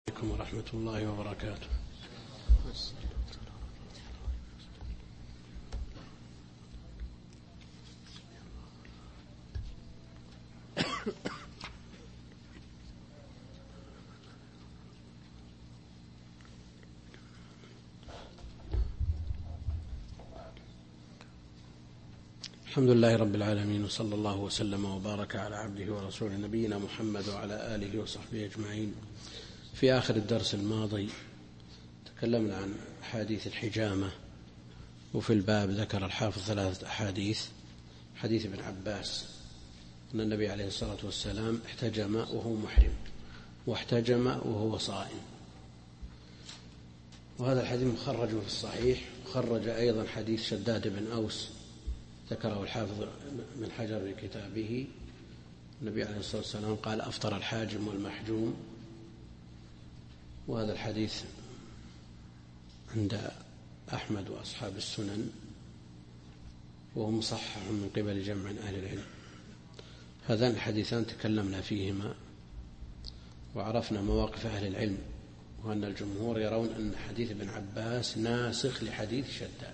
عليكم ورحمة الله وبركاته. الحمد لله رب العالمين، وصلى الله وسلم وبارك على عبده ورسوله نبينا محمد وعلى آله وصحبه أجمعين. في آخر الدرس الماضي تكلمنا عن أحاديث الحجامة، وفي الباب ذكر الحافظ 3 أحاديث. حديث ابن عباس أن النبي عليه الصلاة والسلام احتجم وهو محرم، واحتجم وهو صائم، وهذا الحديث مخرج في الصحيح. خرج أيضا حديث شداد بن أوس ذكره الحافظ من حجر في كتابه. النبي عليه الصلاة والسلام قال: أفطر الحاجم والمحجوم، وهذا الحديث عند أحمد وأصحاب السنن، وهو مصحح من قبل جمع أهل العلم. هذان الحديثان تكلمنا فيهما وعرفنا مواقف أهل العلم، وأن الجمهور يرون أن حديث ابن عباس ناسخ لحديث شداد،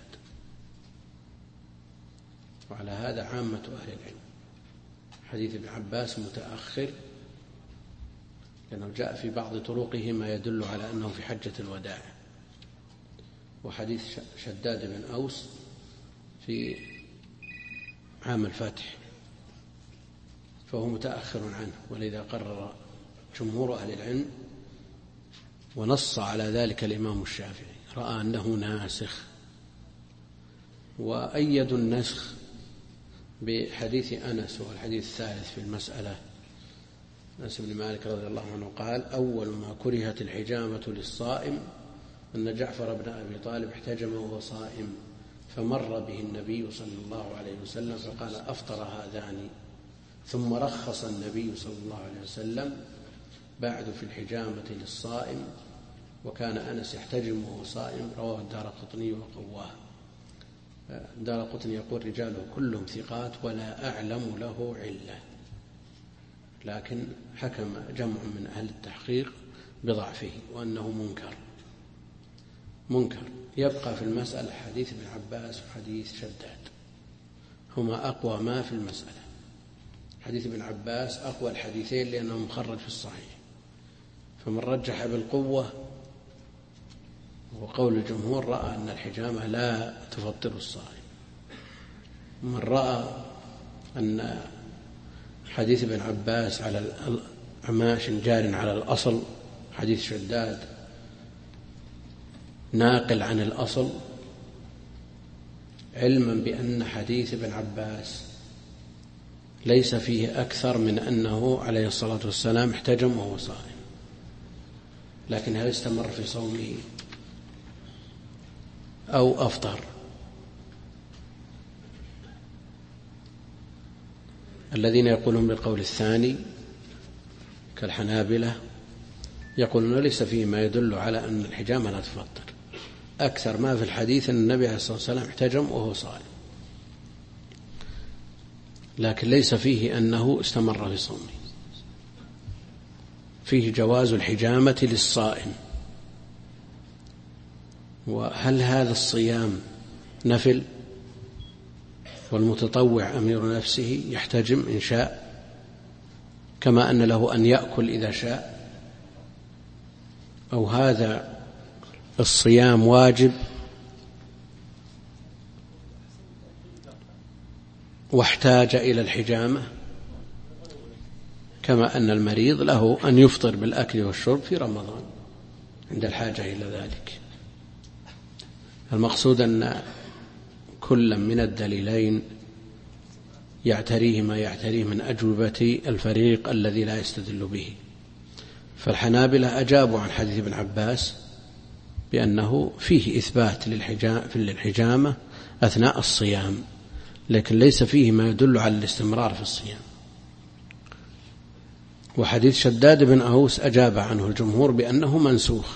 وعلى هذا عامة أهل العلم. حديث ابن عباس متأخر لأنه جاء في بعض طرقه ما يدل على أنه في حجة الوداع، وحديث شداد بن أوس في عام الفتح، فهو متأخر عنه. ولذا قرر جمهور أهل العلم ونص على ذلك الإمام الشافعي، رأى أنه ناسخ، وأيدوا النسخ بحديث أنس، وهو الحديث الثالث في المسألة. أنس بن مالك رضي الله عنه قال: أول ما كرهت الحجامة للصائم أن جعفر بن أبي طالب احتجم وهو صائم، فمر به النبي صلى الله عليه وسلم فقال: أفطر هذان. ثم رخص النبي صلى الله عليه وسلم بعد في الحجامة للصائم، وكان أنس يحتجم وهو صائم. رواه الدارقطني وقواه. الدارقطني يقول: رجاله كلهم ثقات ولا أعلم له علة، لكن حكم جمع من أهل التحقيق بضعفه وأنه منكر. يبقى في المسألة حديث ابن عباس وحديث شداد، هما أقوى ما في المسألة. حديث ابن عباس أقوى الحديثين لأنه مخرج في الصحيح، فمن رجح بالقوة وقول الجمهور رأى أن الحجامة لا تفطر الصائم. من رأى أن حديث ابن عباس على العماش جار على الأصل، حديث شداد ناقل عن الأصل، علما بأن حديث ابن عباس ليس فيه أكثر من أنه عليه الصلاة والسلام احتجم وهو صائم، لكن هل استمر في صومه أو أفطر؟ الذين يقولون بالقول الثاني كالحنابلة يقولون ليس فيه ما يدل على أن الحجامة لا تفطر. أكثر ما في الحديث أن النبي عليه الصلاة والسلام احتجم وهو صائم، لكن ليس فيه أنه استمر في صومه. فيه جواز الحجامة للصائم. وهل هذا الصيام نفل؟ والمتطوع أمير نفسه يحتجم إن شاء، كما أن له أن يأكل إذا شاء؟ أو هذا الصيام واجب واحتاج إلى الحجامة، كما أن المريض له أن يفطر بالأكل والشرب في رمضان عند الحاجة إلى ذلك؟ المقصود أن كل من الدليلين يعتريه ما يعتريه من أجوبة الفريق الذي لا يستدل به. فالحنابلة أجابوا عن حديث ابن عباس بأنه فيه إثبات للحجامة أثناء الصيام، لكن ليس فيه ما يدل على الاستمرار في الصيام. وحديث شداد بن أوس أجاب عنه الجمهور بأنه منسوخ،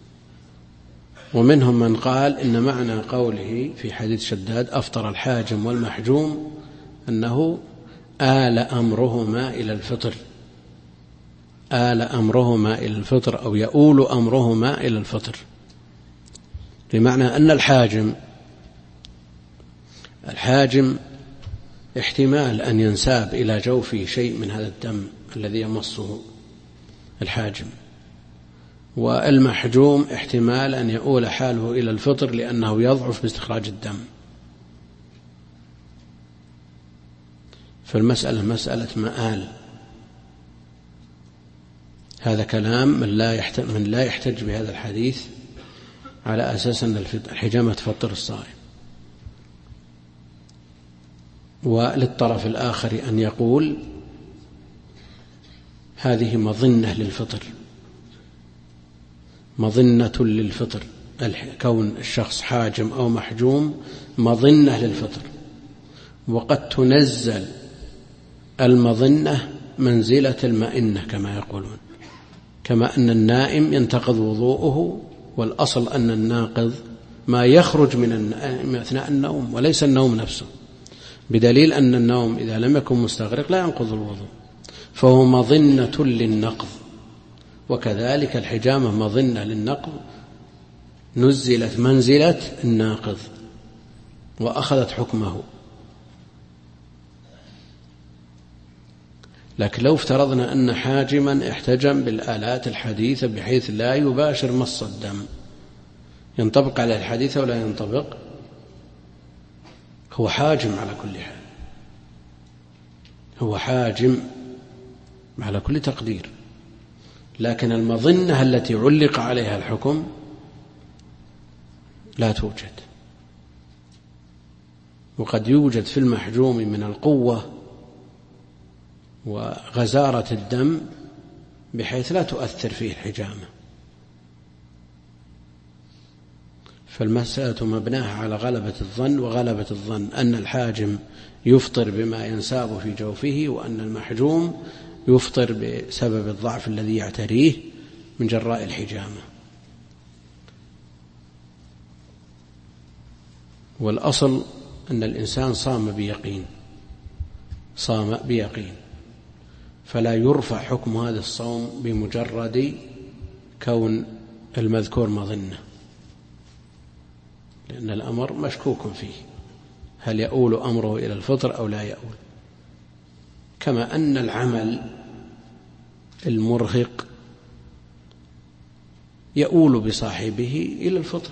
ومنهم من قال إن معنى قوله في حديث شداد أفطر الحاجم والمحجوم أنه آل أمرهما إلى الفطر، آل أمرهما إلى الفطر أو يؤول أمرهما إلى الفطر، بمعنى أن الحاجم احتمال أن ينساب إلى جوفه شيء من هذا الدم الذي يمصه الحاجم، والمحجوم احتمال أن يؤول حاله إلى الفطر لأنه يضعف باستخراج الدم. فالمسألة مسألة مآل. هذا كلام من لا يحتج بهذا الحديث على أساس أن الحجامة تفطر الصائم. وللطرف الآخر أن يقول هذه مظنة للفطر، مظنة للفطر، كون الشخص حاجم أو محجوم مظنة للفطر، وقد تنزل المظنة منزلة المئنة كما يقولون، كما أن النائم ينتقض وضوءه، والأصل أن الناقض ما يخرج من أثناء النوم وليس النوم نفسه، بدليل أن النوم إذا لم يكن مستغرق لا ينقض الوضوء، فهو مظنة للنقض. وكذلك الحجامة مظنة للنقض، نزلت منزلة الناقض وأخذت حكمه. لكن لو افترضنا أن حاجما احتجم بالآلات الحديثة بحيث لا يباشر مص الدم، ينطبق على الحديث ولا ينطبق؟ هو حاجم على كل حال، هو حاجم على كل تقدير، لكن المظنة التي علق عليها الحكم لا توجد. وقد يوجد في المحجوم من القوة وغزارة الدم بحيث لا تؤثر فيه الحجامة. فالمسألة مبناها على غلبة الظن، وغلبة الظن أن الحاجم يفطر بما ينساب في جوفه، وأن المحجوم يفطر بسبب الضعف الذي يعتريه من جراء الحجامة. والأصل أن الإنسان صام بيقين، فلا يرفع حكم هذا الصوم بمجرد كون المذكور مظنة، لأن الأمر مشكوك فيه، هل يؤول أمره إلى الفطر أو لا يؤول؟ كما أن العمل المرهق يؤول بصاحبه إلى الفطر.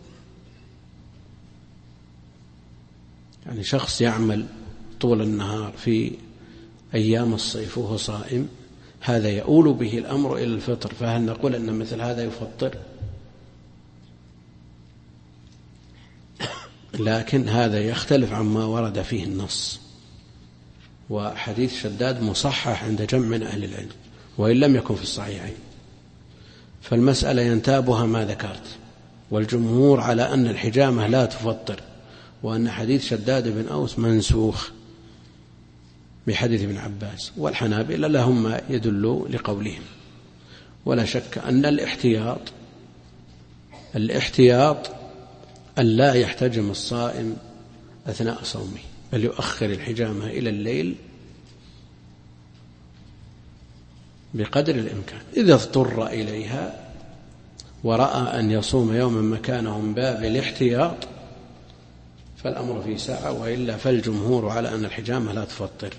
يعني شخص يعمل طول النهار في أيام الصيف وهو صائم، هذا يؤول به الأمر إلى الفطر، فهل نقول أن مثل هذا يفطر؟ لكن هذا يختلف عما ورد فيه النص، وحديث شداد مصحح عند جمع من أهل العلم وإن لم يكن في الصحيحين. فالمسألة ينتابها ما ذكرت، والجمهور على أن الحجامة لا تفطر، وأن حديث شداد بن أوس منسوخ بحديث ابن عباس، والحنابلة لهم ما يدل لقولهم. ولا شك أن الاحتياط أن لا يحتجم الصائم أثناء صومه، بل يؤخر الحجامة إلى الليل بقدر الإمكان. إذا اضطر إليها ورأى أن يصوم يوما مكانه من باب الاحتياط فالأمر في ساعة، وإلا فالجمهور على أن الحجامة لا تفطر.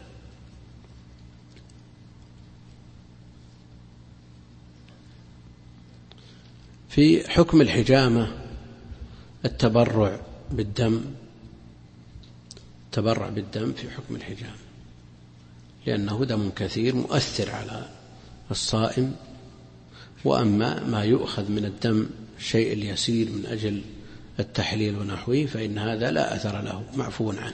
في حكم الحجامة التبرع بالدم في حكم الحجامة، لأنه دم كثير مؤثر على الصائم. وأما ما يؤخذ من الدم الشيء اليسير من أجل التحليل ونحوه فإن هذا لا أثر له، معفو عنه.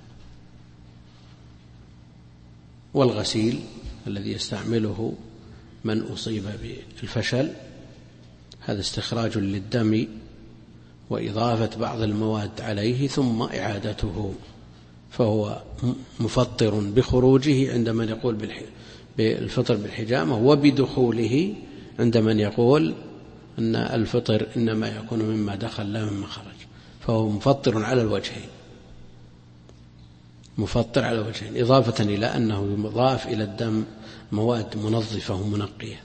والغسيل الذي يستعمله من أصيب بالفشل هذا استخراج للدم وإضافة بعض المواد عليه ثم إعادته، فهو مفطر بخروجه عند من يقول بالفطر بالحجامة، وبدخوله عند من يقول أن الفطر إنما يكون مما دخل لا مما خرج، فهو مفطر على الوجهين. مفطر على وجهين، إضافة إلى أنه يضاف إلى الدم مواد منظفة ومنقية.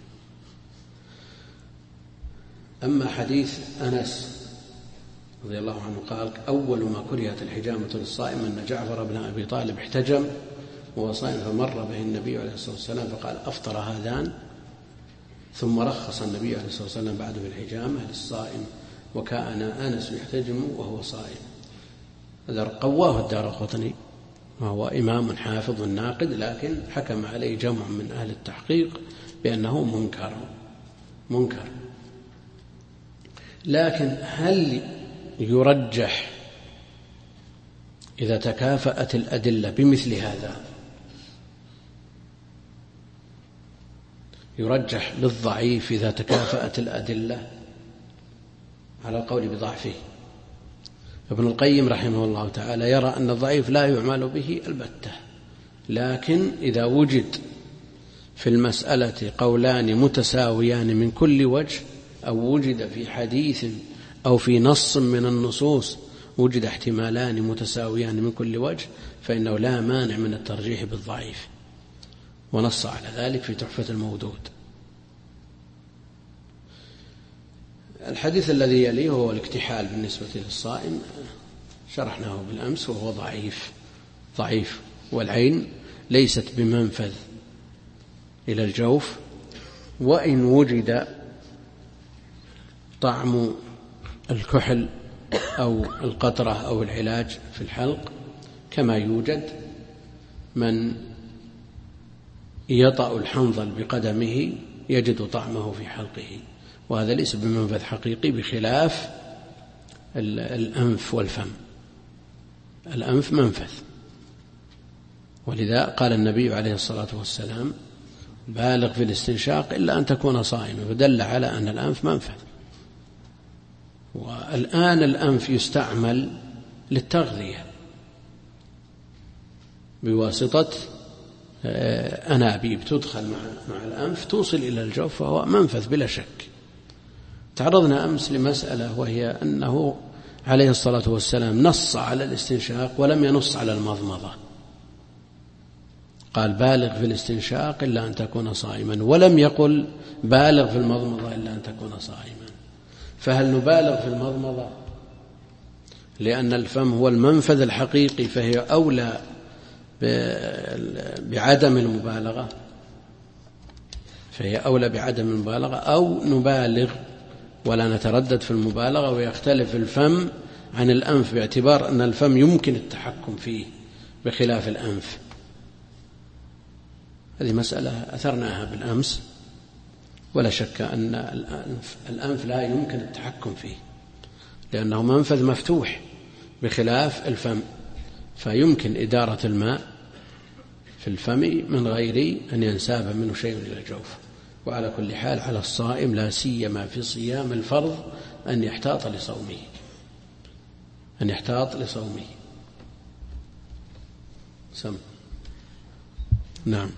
أما حديث أنس رضي الله عنه قال: أول ما كرهت الحجامة للصائم أن جعفر بن أبي طالب احتجم وهو صائم فمر به النبي عليه الصلاة والسلام فقال: أفطر هذان؟ ثم رخص النبي عليه الصلاة والسلام بعد بالحجامة للصائم، وكان أنس يحتجم وهو صائم. هذا قواه الدارقطني، وهو إمام حافظ ناقد، لكن حكم عليه جمع من أهل التحقيق بأنه منكر. لكن هل يرجح إذا تكافأت الأدلة بمثل هذا؟ يرجح للضعيف إذا تكافأت الأدلة على القول بضعفه. ابن القيم رحمه الله تعالى يرى أن الضعيف لا يعمل به البتة، لكن إذا وجد في المسألة قولان متساويان من كل وجه، أو وجد في حديث أو في نص من النصوص وجد احتمالان متساويان من كل وجه، فإنه لا مانع من الترجيح بالضعيف، ونص على ذلك في تحفة المودود. الحديث الذي يليه هو الاكتحال بالنسبة للصائم، شرحناه بالأمس، وهو ضعيف، والعين ليست بمنفذ إلى الجوف، وإن وجد طعم الكحل أو القطرة أو العلاج في الحلق، كما يوجد من يطأ الحنظل بقدمه يجد طعمه في حلقه، وهذا ليس بمنفذ حقيقي، بخلاف الأنف والفم. الأنف منفذ، ولذا قال النبي عليه الصلاة والسلام: بالغ في الاستنشاق إلا أن تكون صائما، فدل على أن الأنف منفذ. والآن الأنف يستعمل للتغذية بواسطة أنابيب تدخل مع الأنف توصل إلى الجوف، فهو منفذ بلا شك. تعرضنا أمس لمسألة، وهي أنه عليه الصلاة والسلام نص على الاستنشاق ولم ينص على المضمضة. قال: بالغ في الاستنشاق إلا أن تكون صائما، ولم يقل بالغ في المضمضة إلا أن تكون صائما. فهل نبالغ في المضمضة لأن الفم هو المنفذ الحقيقي فهي أولى بعدم المبالغة، أو نبالغ ولا نتردد في المبالغة، ويختلف الفم عن الأنف باعتبار أن الفم يمكن التحكم فيه بخلاف الأنف؟ هذه مسألة أثرناها بالأمس، ولا شك أن الأنف لا يمكن التحكم فيه لأنه منفذ مفتوح بخلاف الفم، فيمكن إدارة الماء في الفم من غير أن ينساب منه شيء إلى الجوف. وعلى كل حال على الصائم لا سيما في صيام الفرض أن يحتاط لصومه. نعم.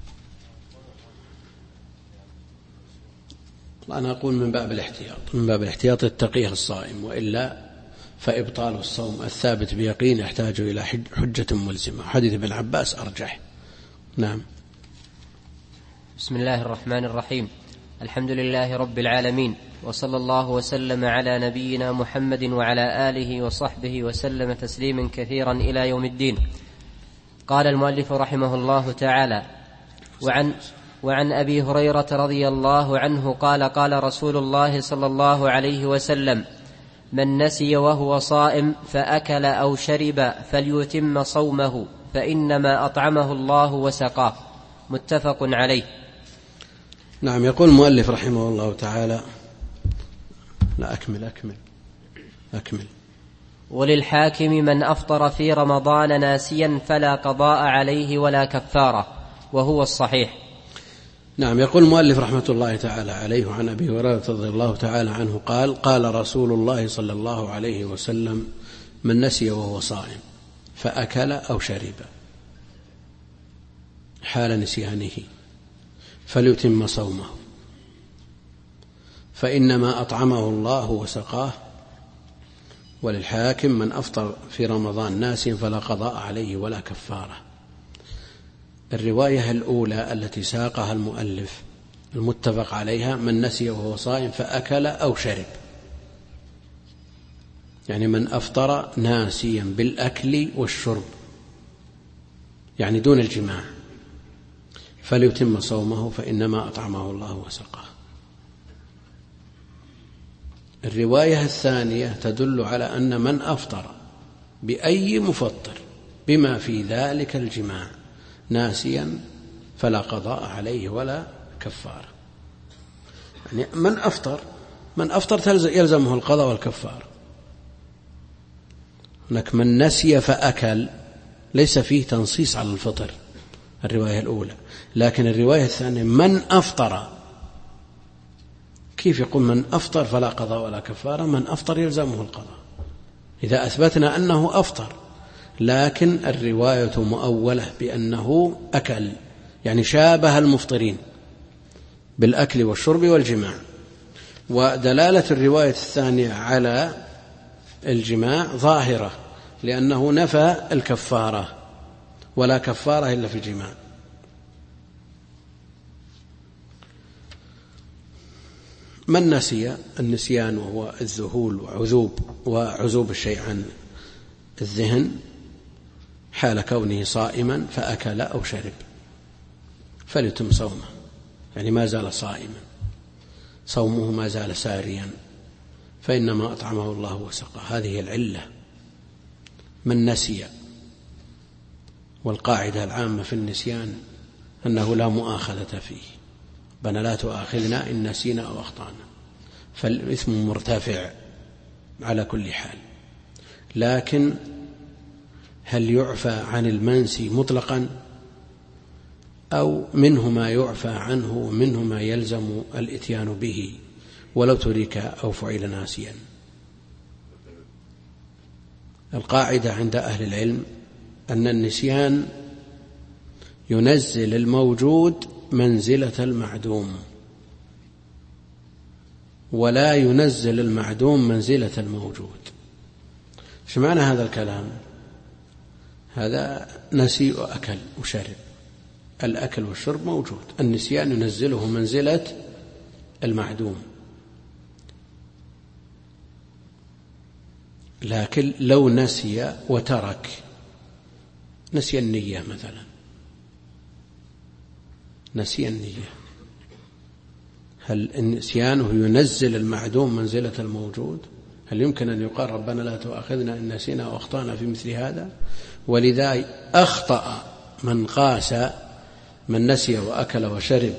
أنا أقول من باب الاحتياط التقيه الصائم، وإلا فإبطال الصوم الثابت بيقين يحتاج إلى حجة ملزمة. حديث ابن عباس أرجح. نعم. بسم الله الرحمن الرحيم. الحمد لله رب العالمين، وصلى الله وسلم على نبينا محمد وعلى آله وصحبه وسلم تسليما كثيرا إلى يوم الدين. قال المؤلف رحمه الله تعالى: وعن أبي هريرة رضي الله عنه قال: قال رسول الله صلى الله عليه وسلم: من نسي وهو صائم فأكل أو شرب فليتم صومه، فإنما أطعمه الله وسقاه. متفق عليه. نعم. يقول المؤلف رحمه الله تعالى: لا أكمل. وللحاكم: من أفطر في رمضان ناسيا فلا قضاء عليه ولا كفارة، وهو الصحيح. نعم. يقول المؤلف رحمة الله تعالى عليه: عن أبي هريرة رضي الله تعالى عنه قال: قال رسول الله صلى الله عليه وسلم: من نسي وهو صائم فأكل أو شرب حال نسيانه فليتم صومه، فإنما أطعمه الله وسقاه، وللحاكم من أفطر في رمضان ناسيا فلا قضاء عليه ولا كفارة. الرواية الأولى التي ساقها المؤلف المتفق عليها من نسي وهو صائم فأكل أو شرب، يعني من أفطر ناسيا بالأكل والشرب يعني دون الجماع فليتم صومه فإنما أطعمه الله وسقاه. الرواية الثانية تدل على أن من أفطر بأي مفطر بما في ذلك الجماع ناسيا فلا قضاء عليه ولا كفارة. يعني من أفطر يلزمه القضاء والكفارة. هناك من نسي فأكل ليس فيه تنصيص على الفطر الرواية الأولى، لكن الرواية الثانية من أفطر، كيف يقول من أفطر فلا قضاء ولا كفارة؟ من أفطر يلزمه القضاء إذا أثبتنا أنه أفطر، لكن الرواية مؤولة بأنه أكل، يعني شابه المفطرين بالأكل والشرب والجماع. ودلالة الرواية الثانية على الجماع ظاهرة لأنه نفى الكفارة ولا كفارة إلا في الجماع. من نسي النسيان وهو الذهول وعزوب الشيء عن الذهن حال كونه صائما فأكل أو شرب فليتم صومه، يعني ما زال صائما صومه ما زال ساريا فإنما أطعمه الله وسقاه. هذه العلة من نسي. والقاعدة العامة في النسيان أنه لا مؤاخذة فيه، ربنا لا تؤاخذنا إن نسينا أو أخطأنا، فالإثم مرتفع على كل حال. لكن هل يعفى عن المنسي مطلقا أو منه ما يعفى عنه ومنه ما يلزم الإتيان به ولو ترك أو فعل ناسيا؟ القاعدة عند أهل العلم أن النسيان ينزل الموجود منزلة المعدوم ولا ينزل المعدوم منزلة الموجود. ايش معنى هذا الكلام؟ هذا نسي وأكل وشرب، الأكل والشرب موجود، النسيان ينزله منزلة المعدوم. لكن لو نسي وترك، نسي النية مثلا، نسي النية، هل نسيانه ينزل المعدوم منزلة الموجود؟ هل يمكن أن يقال ربنا لا تؤاخذنا إن نسينا وأخطأنا في مثل هذا؟ ولذا أخطأ من قاس من نسي وأكل وشرب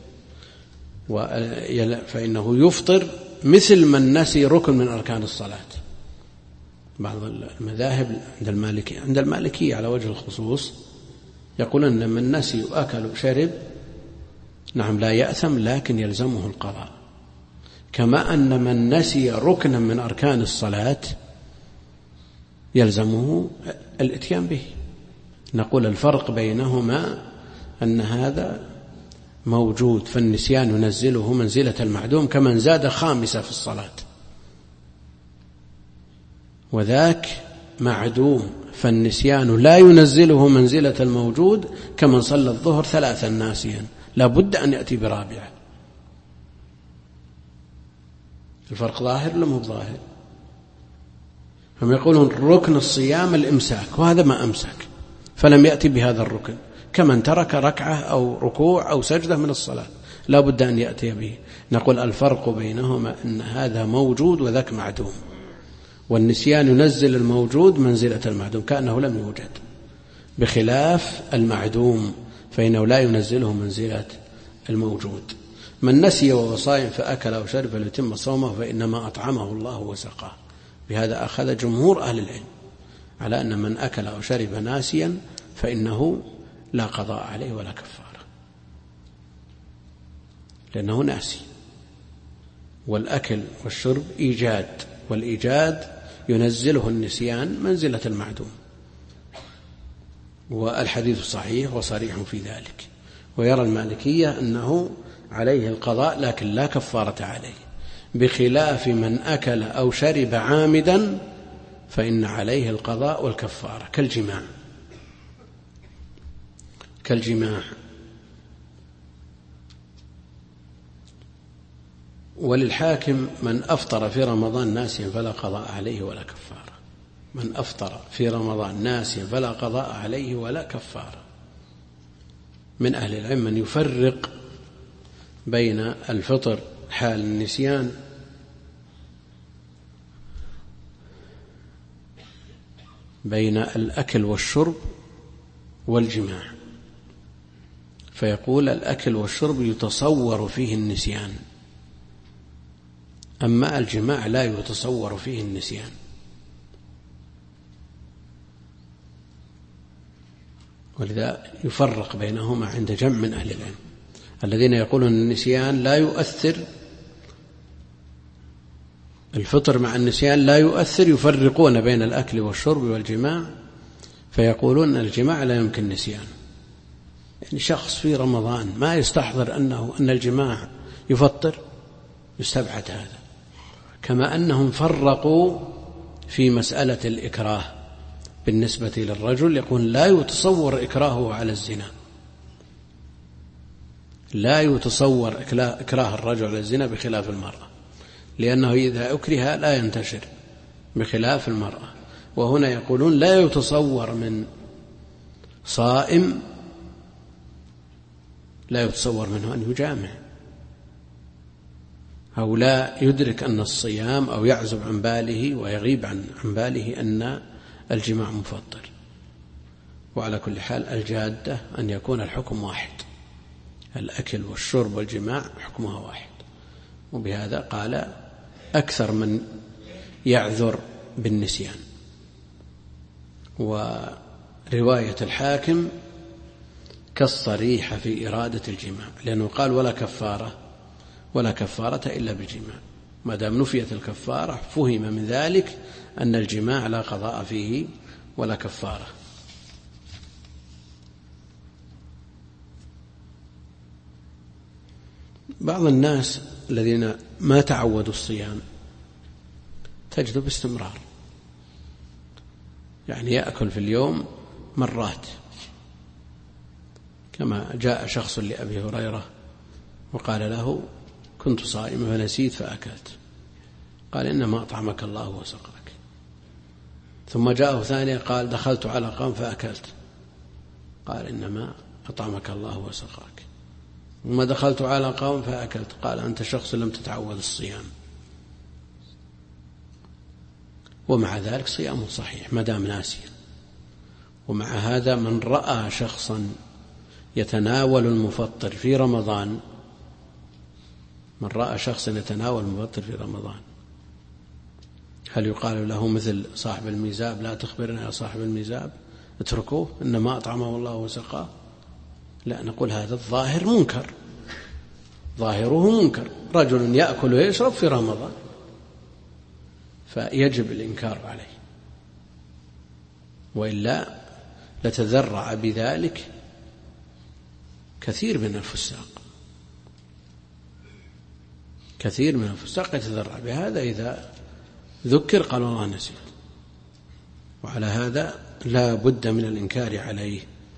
فإنه يفطر مثل من نسي ركن من أركان الصلاة. بعض المذاهب عند المالكية على وجه الخصوص يقولون أن من نسي وأكل وشرب نعم لا يأثم لكن يلزمه القضاء، كما أن من نسي ركنا من أركان الصلاة يلزمه الإتيان به. نقول الفرق بينهما أن هذا موجود فالنسيان ينزله منزلة المعدوم كمن زاد خامسة في الصلاة، وذاك معدوم فالنسيان لا ينزله منزلة الموجود كمن صلى الظهر 3 ناسيا لا بد أن يأتي برابعة. الفرق ظاهر ولا مو ظاهر؟ هم يقولون ركن الصيام الإمساك وهذا ما أمسك فلم يأتي بهذا الركن، كمن ترك ركعة أو ركوع أو سجدة من الصلاة لا بد أن يأتي به. نقول الفرق بينهما أن هذا موجود وذاك معدوم، والنسيان ينزل الموجود منزلة المعدوم كأنه لم يوجد، بخلاف المعدوم فإنه لا ينزله منزلة الموجود. من نسي وهو صائم فأكل أو شرب فليتم صومه فإنما أطعمه الله وسقاه. بهذا أخذ جمهور أهل العلم على أن من أكل أو شرب ناسيا فإنه لا قضاء عليه ولا كفارة، لأنه ناسي. والأكل والشرب إيجاد، والإيجاد ينزله النسيان منزلة المعدوم، والحديث صحيح وصريح في ذلك. ويرى المالكية أنه عليه القضاء لكن لا كفارة عليه، بخلاف من أكل أو شرب عامدا فإن عليه القضاء والكفارة كالجماع. وللحاكم من أفطر في رمضان ناسيا فلا قضاء عليه ولا كفارة. من أفطر في رمضان ناسيا فلا قضاء عليه ولا كفارة. من أهل العلم من يفرق بين الفطر حال النسيان بين الأكل والشرب والجماع، فيقول الأكل والشرب يتصور فيه النسيان، أما الجماع لا يتصور فيه النسيان. ولذا يفرق بينهما عند جمع من أهل العلم. الذين يقولون النسيان لا يؤثر، الفطر مع النسيان لا يؤثر، يفرقون بين الأكل والشرب والجماع، فيقولون الجماع لا يمكن نسيان. يعني شخص في رمضان ما يستحضر أن الجماع يفطر، يستبعد هذا. كما أنهم فرقوا في مسألة الإكراه بالنسبة للرجل، يقول لا يتصور إكراهه على الزنا، لا يتصور إكراه الرجل على الزنا بخلاف المرأة، لأنه إذا أكره لا ينتشر بخلاف المرأة. وهنا يقولون لا يتصور من صائم، لا يتصور منه أن يجامع، أو لا يدرك أن الصيام، أو يعزب عن باله ويغيب عن باله أن الجماع مفطر. وعلى كل حال الجادة أن يكون الحكم واحد، الأكل والشرب والجماع حكمها واحد. وبهذا قال أكثر من يعذر بالنسيان. ورواية الحاكم كالصريحة في إرادة الجماع، لأنه قال ولا كفارة إلا بالجماع. ما دام نفيت الكفارة فهم من ذلك أن الجماع لا قضاء فيه ولا كفارة. بعض الناس الذين ما تعودوا الصيام تجد باستمرار، يعني يأكل في اليوم مرات، كما جاء شخص لأبي هريرة وقال له كنت صائما فنسيت فأكلت، قال إنما أطعمك الله وسقاك. ثم جاءه ثانية قال دخلت على قوم فأكلت، قال إنما أطعمك الله وسقاك. ثم دخلت على قوم فأكلت، قال أنت شخص لم تتعود الصيام. ومع ذلك صيامه صحيح ما دام ناسيا. ومع هذا من رأى شخصا يتناول المفطر في رمضان، من رأى شخصا يتناول المفطر في رمضان، هل يقال له مثل صاحب الميزاب لا تخبرنا يا صاحب الميزاب اتركوه إنما أطعمه الله وسقاه؟ لا، نقول هذا الظاهر منكر، ظاهره منكر، رجل يأكل ويشرب في رمضان، فيجب الإنكار عليه، وإلا لتذرع بذلك كثير من الفساق يتذرع بهذا إذا ذكر قال الله نسيت. وعلى هذا لا بد من الإنكار عليه.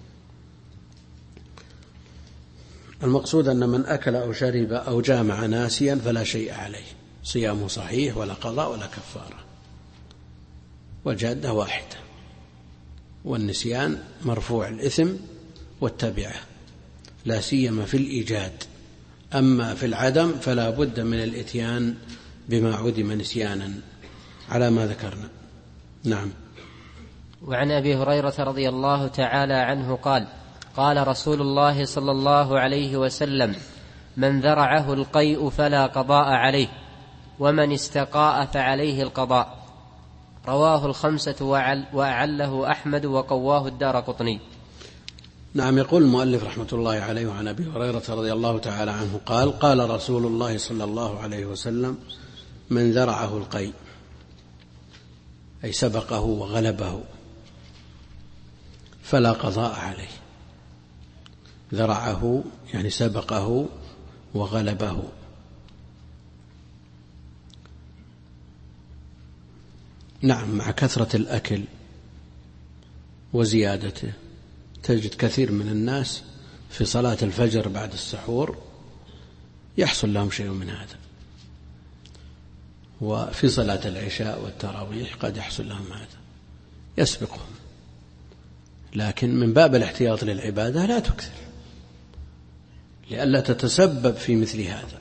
المقصود أن من أكل أو شرب أو جامع ناسيا فلا شيء عليه، صيامه صحيح ولا قضاء ولا كفارة، والجادة واحدة، والنسيان مرفوع الإثم والتبعة، لا سيما في الإيجاد. أما في العدم فلا بد من الإتيان بما عدم نسيانا على ما ذكرنا. نعم. وعن أبي هريرة رضي الله تعالى عنه قال قال رسول الله صلى الله عليه وسلم من ذرعه القيء فلا قضاء عليه، ومن استقاء فعليه القضاء. رواه الخمسة وأعله أحمد وقواه الدارقطني. نعم. يقول المؤلف رحمة الله عليه وعن أبي هريرة رضي الله تعالى عنه قال قال رسول الله صلى الله عليه وسلم من ذرعه القيء، أي سبقه وغلبه، فلا قضاء عليه. ذرعه يعني سبقه وغلبه. نعم، مع كثرة الأكل وزيادته تجد كثير من الناس في صلاة الفجر بعد السحور يحصل لهم شيء من هذا، وفي صلاة العشاء والتراويح قد يحصل لهم هذا يسبقهم، لكن من باب الاحتياط للعبادة لا تكثر لئلا تتسبب في مثل هذا.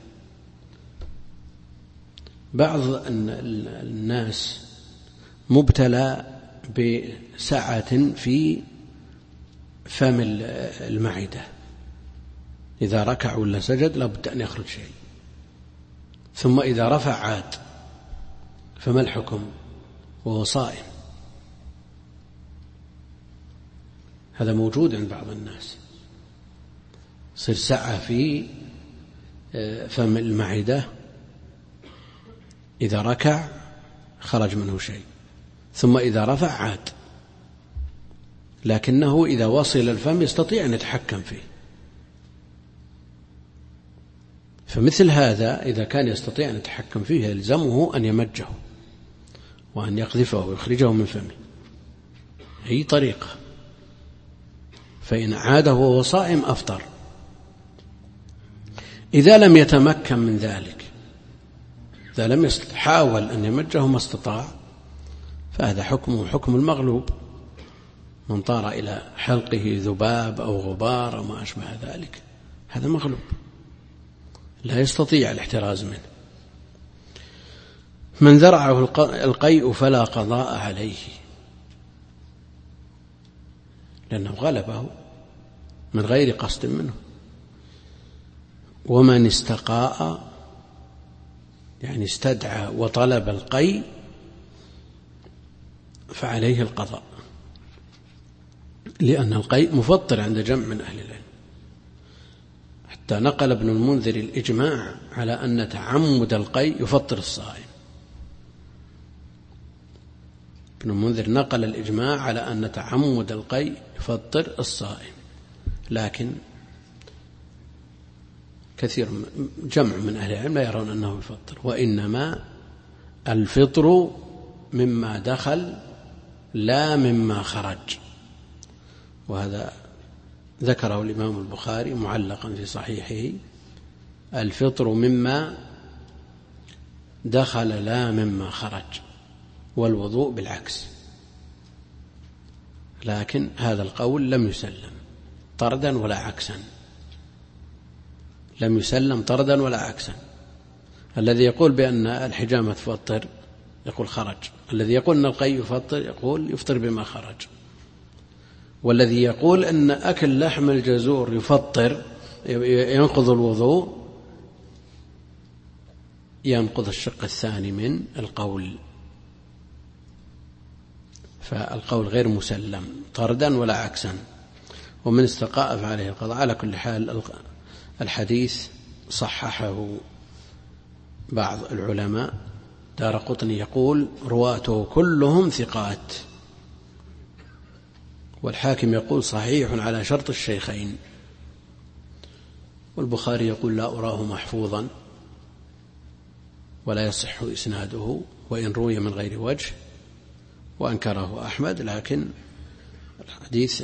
بعض الناس مبتلى بسعة في فم المعدة، إذا ركع ولا سجد لابد أن يخرج شيء، ثم إذا رفع عاد، فما الحكم وهو صائم؟ هذا موجود عند بعض الناس، يصير سعة في فم المعدة، إذا ركع خرج منه شيء، ثم إذا رفع عاد، لكنه إذا وصل الفم يستطيع أن يتحكم فيه. فمثل هذا إذا كان يستطيع أن يتحكم فيه يلزمه أن يمجه وأن يقذفه ويخرجه من فمه أي طريقة، فإن عاده وهو صائم أفطر. إذا لم يتمكن من ذلك، إذا لم يحاول أن يمجه ما استطاع، فهذا حكمه حكم المغلوب، من طار إلى حلقه ذباب أو غبار أو ما أشبه ذلك، هذا مغلوب لا يستطيع الاحتراز منه. من ذرعه القيء فلا قضاء عليه، لأنه غلبه من غير قصد منه. ومن استقاء يعني استدعى وطلب القيء فعليه القضاء، لأن القيء مفطر عند جمع من أهل العلم، حتى نقل ابن المنذر الإجماع على أن تعمد القيء يفطر الصائم. ابن المنذر نقل الإجماع على أن تعمد القيء يفطر الصائم، لكن كثير جمع من أهل العلم لا يرون أنه يفطر، وإنما الفطر مما دخل لا مما خرج، وهذا ذكره الإمام البخاري معلقا في صحيحه: الفطر مما دخل لا مما خرج، والوضوء بالعكس. لكن هذا القول لم يسلم طردا ولا عكسا، لم يسلم طردا ولا عكسا. الذي يقول بأن الحجامة تفطر يقول خرج، الذي يقول أن القيء يفطر يقول يفطر بما خرج، والذي يقول أن أكل لحم الجزور يفطر ينقض الوضوء ينقض الشق الثاني من القول، فالقول غير مسلم طردا ولا عكسا. ومن استقاء فعليه القضاء. على كل حال الحديث صححه بعض العلماء، دارقطني يقول رواته كلهم ثقات، والحاكم يقول صحيح على شرط الشيخين، والبخاري يقول لا أراه محفوظا ولا يصح إسناده وإن روي من غير وجه، وأنكره أحمد، لكن الحديث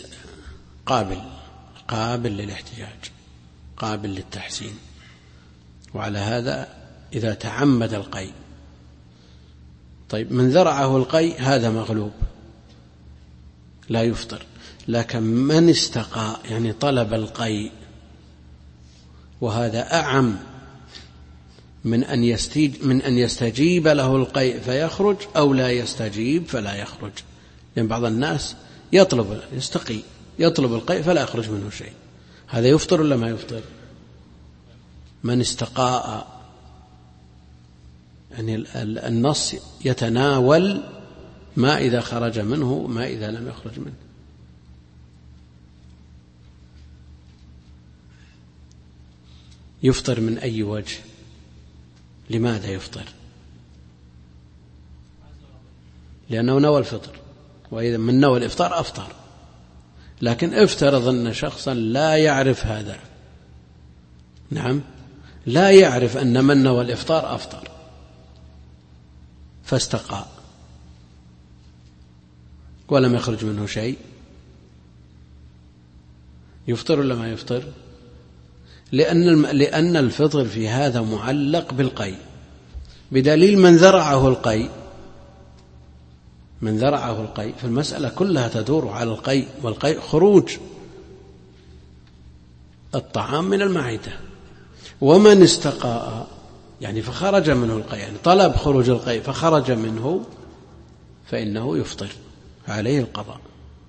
قابل للاحتجاج، قابل للتحسين. وعلى هذا إذا تعمد القيء، طيب من ذرعه القيء هذا مغلوب لا يفطر، لكن من استقاء يعني طلب القيء، وهذا أعم من أن يستجيب له القيء فيخرج أو لا يستجيب فلا يخرج. لأن بعض الناس يستقي يطلب القيء فلا يخرج منه شيء، هذا يفطر ولا ما يفطر؟ من استقاء يعني النص يتناول ما إذا خرج منه ما إذا لم يخرج منه. يفطر من أي وجه؟ لماذا يفطر؟ لأنه نوى الفطر، وإذا من نوى الإفطار أفطر. لكن افترض أن شخصا لا يعرف هذا، نعم لا يعرف أن من نوى الإفطار أفطر فاستقى، ولم يخرج منه شيء يفطر ولا ما يفطر؟ لأن الفطر في هذا معلق بالقيء، بدليل من ذرعه القيء فالمسألة كلها تدور على القيء، والقيء خروج الطعام من المعدة. ومن استقاء يعني فخرج منه القيء، يعني طلب خروج القيء فخرج منه، فإنه يفطر عليه القضاء.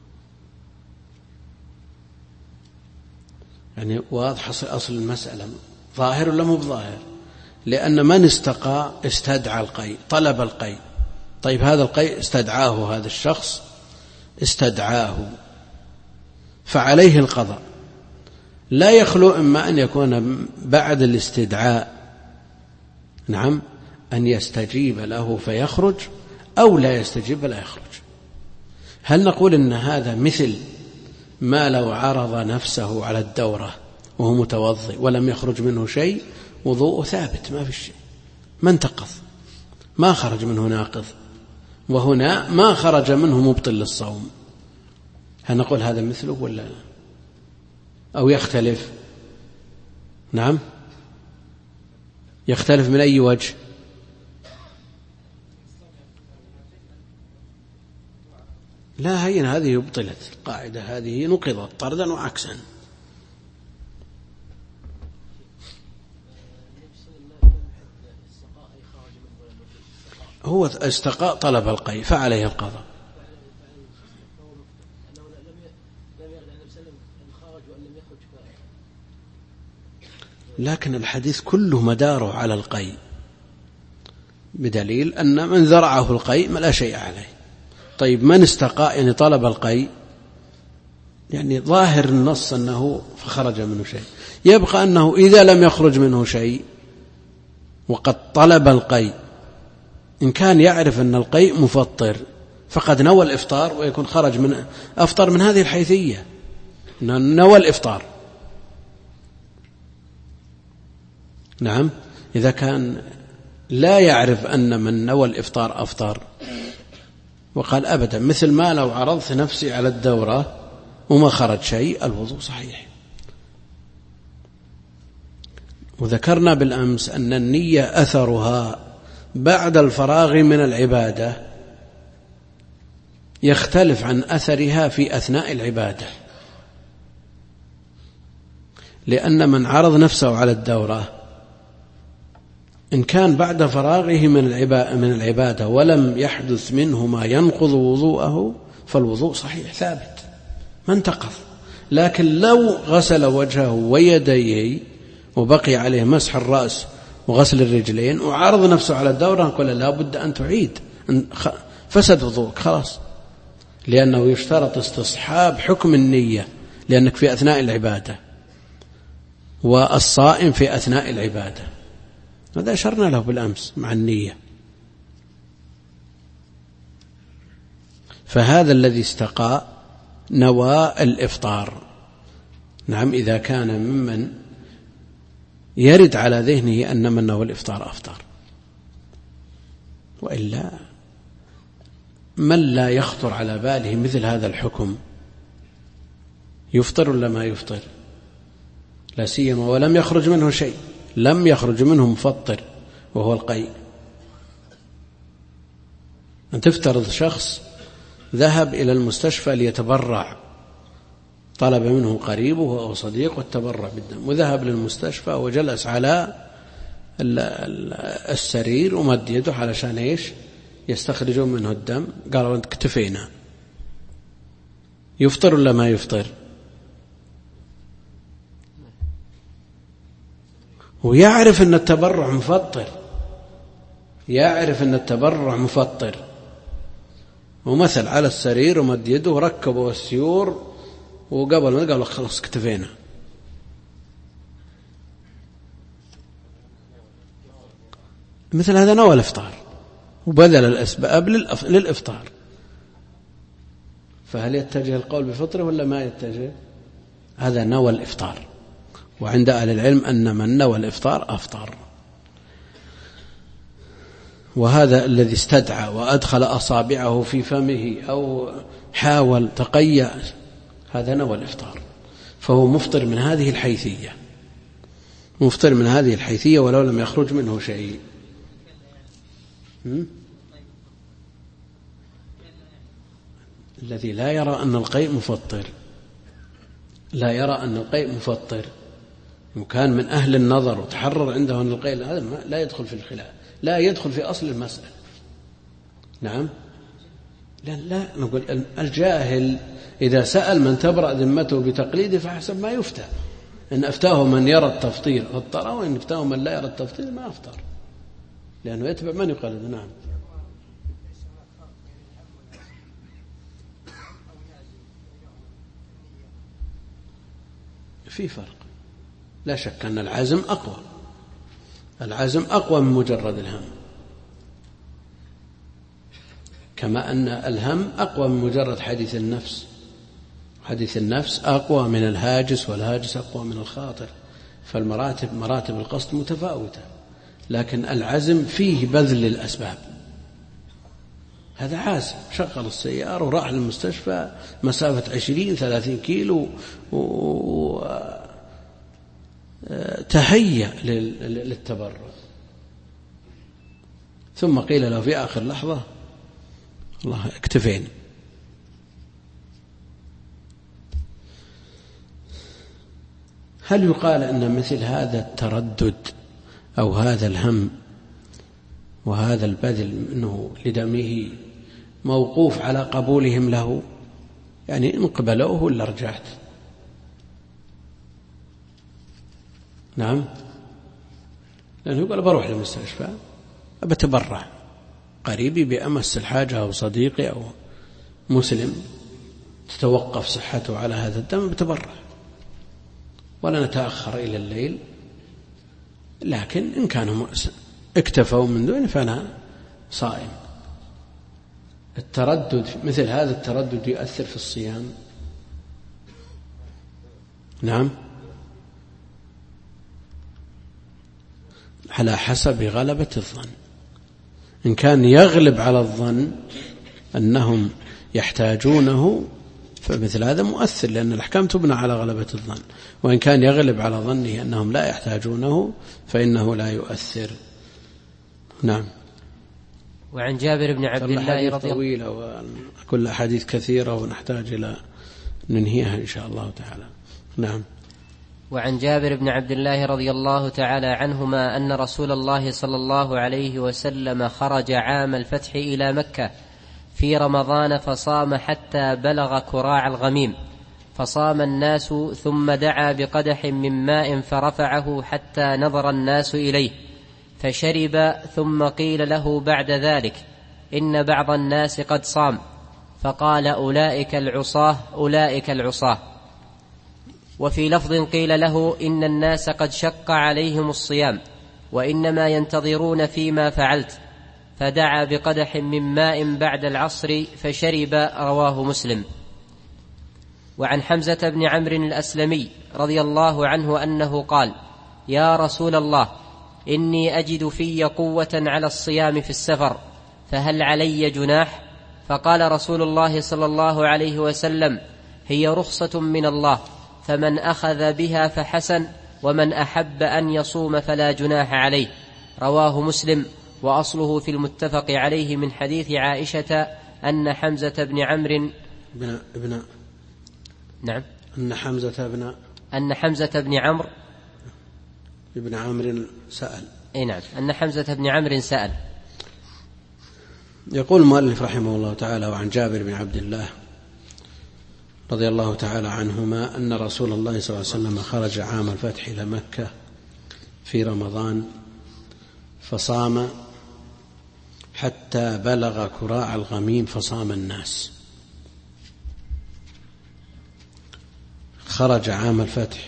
يعني واضح أصل المسألة، ظاهر ولا مو بظاهر؟ لأن من استقى استدعى القيء، طلب القيء. طيب هذا القيء استدعاه هذا الشخص، استدعاه، فعليه القضاء. لا يخلو إما أن يكون بعد الاستدعاء نعم أن يستجيب له فيخرج، أو لا يستجيب لا يخرج. هل نقول إن هذا مثل ما لو عرض نفسه على الدورة وهو متوضئ ولم يخرج منه شيء، وضوءه ثابت ما في شيء، ما انتقض، ما خرج منه ناقض، وهنا ما خرج منه مبطل للصوم. هل نقول هذا مثله ولا لا؟ أو يختلف؟ نعم يختلف من أي وجه؟ لا، هذه ابطلت القاعدة، هذه نقضت طردا وعكسا. هو استقاء طلب القيء فعليه القضاء. لكن الحديث كله مداره على القيء، بدليل أن من ذرعه القيء لا شيء عليه. طيب من استقاء يعني طلب القيء، يعني ظاهر النص أنه فخرج منه شيء، يبقى أنه إذا لم يخرج منه شيء وقد طلب القيء، إن كان يعرف أن القيء مفطر فقد نوى الإفطار، ويكون خرج من أفطر من هذه الحيثية، نوى الإفطار. نعم إذا كان لا يعرف أن من نوى الإفطار أفطر وقال أبدا، مثل ما لو عرضت نفسي على الدورة وما خرج شيء، الوضوء صحيح. وذكرنا بالأمس أن النية أثرها بعد الفراغ من العبادة يختلف عن أثرها في أثناء العبادة، لأن من عرض نفسه على الدورة إن كان بعد فراغه من العبادة ولم يحدث منه ما ينقض وضوءه فالوضوء صحيح ثابت ما انتقض. لكن لو غسل وجهه ويديه وبقي عليه مسح الرأس وغسل الرجلين وعرض نفسه على الدورة، نقول لا بد أن تعيد، فسد وضوءك خلاص، لأنه يشترط استصحاب حكم النية، لأنك في أثناء العبادة، والصائم في أثناء العبادة. هذا أشرنا له بالأمس مع النية. فهذا الذي استقى نوى الإفطار. نعم إذا كان ممن يرد على ذهنه أن من نوى الإفطار أفطر، وإلا من لا يخطر على باله مثل هذا الحكم يفطر ولا ما يفطر؟ لا سيما ولم يخرج منه شيء، لم يخرج منه مفطر وهو القيء. أن تفترض شخص ذهب إلى المستشفى ليتبرع، طلب منه قريبه أو صديقه التبرع بالدم، وذهب للمستشفى وجلس على السرير ومد يده علشان إيش؟ يستخرجون منه الدم. قالوا أنت اكتفينا. يفطر ولا ما يفطر؟ ويعرف أن التبرع مفطر، يعرف أن التبرع مفطر، ومثل على السرير ومد يده وركبوا السيور، وقبل ما قالوا خلاص اكتفينا. مثل هذا نوى الإفطار وبذل الأسباب للإفطار، فهل يتجه القول بفطره ولا ما يتجه؟ هذا نوى الإفطار، وعند أهل العلم أن من نوى الإفطار أفطر. وهذا الذي استدعى وأدخل أصابعه في فمه أو حاول تقيأ هذا نوى الإفطار، فهو مفطر من هذه الحيثية، مفطر من هذه الحيثية ولو لم يخرج منه شيء. الذي لا يرى أن القيء مفطر، لا يرى أن القيء مفطر، وكان من أهل النظر وتحرر عنده أن القيء هذا لا يدخل في الخلاف، لا يدخل في أصل المسألة. نعم، لا نقول الجاهل إذا سأل من تبرأ ذمته بتقليده فحسب ما يفتى، إن أفتاه من يرى التفطير فطر، وإن أفتاه من لا يرى التفطير ما أفطر، لأنه يتبع من يقلد. نعم، في فرق، لا شك أن العزم أقوى، العزم أقوى من مجرد الهم، كما أن الهم أقوى من مجرد حديث النفس، حديث النفس أقوى من الهاجس، والهاجس أقوى من الخاطر، فالمراتب مراتب القصد متفاوتة، لكن العزم فيه بذل الأسباب. هذا عازم شغل السيارة وراح للمستشفى مسافة 20-30 كيلو وتهيأ للتبرع، ثم قيل له في آخر لحظة الله اكتفين. هل يقال أن مثل هذا التردد أو هذا الهم وهذا البذل منه لدمه موقوف على قبولهم له؟ يعني إن قبلوه ولا رجعت؟ نعم، لأنه يقول بروح للمستشفى أبتبرع، قريبي بأمس الحاجة أو صديقي أو مسلم تتوقف صحته على هذا الدم بتبرع، ولا نتأخر إلى الليل، لكن إن كانوا اكتفوا من دون فأنا صائم. التردد مثل هذا التردد يؤثر في الصيام. نعم، على حسب غلبة الظن، إن كان يغلب على الظن أنهم يحتاجونه فمثل هذا مؤثر، لأن الأحكام تبنى على غلبة الظن، وإن كان يغلب على ظنه أنهم لا يحتاجونه فإنه لا يؤثر. نعم. وعن جابر بن عبد الله رضي الله طويلة وكل أحاديث كثيرة ونحتاج إلى ننهيها إن شاء الله تعالى. نعم. وعن جابر بن عبد الله رضي الله تعالى عنهما أن رسول الله صلى الله عليه وسلم خرج عام الفتح إلى مكة في رمضان فصام حتى بلغ كراع الغميم، فصام الناس ثم دعا بقدح من ماء فرفعه حتى نظر الناس إليه فشرب، ثم قيل له بعد ذلك إن بعض الناس قد صام، فقال أولئك العصاة أولئك العصاة. وفي لفظ قيل له إن الناس قد شق عليهم الصيام وإنما ينتظرون فيما فعلت، فدعا بقدح من ماء بعد العصر فشرب، رواه مسلم. وعن حمزة بن عمرو الأسلمي رضي الله عنه أنه قال: يا رسول الله، إني أجد في قوة على الصيام في السفر، فهل علي جناح؟ فقال رسول الله صلى الله عليه وسلم: هي رخصة من الله، فمن أخذ بها فحسن، ومن أحب أن يصوم فلا جناح عليه، رواه مسلم. وأصله في المتفق عليه من حديث عائشة أن حمزة بن عمرو نعم أن حمزة بن عمرو ابن عمرو سأل. نعم، أن حمزة بن عمرو سأل. يقول المؤلف رحمه الله تعالى: وعن جابر بن عبد الله رضي الله تعالى عنهما أن رسول الله صلى الله عليه وسلم خرج عام الفتح إلى مكة في رمضان فصام حتى بلغ كراع الغميم فصام الناس. خرج عام الفتح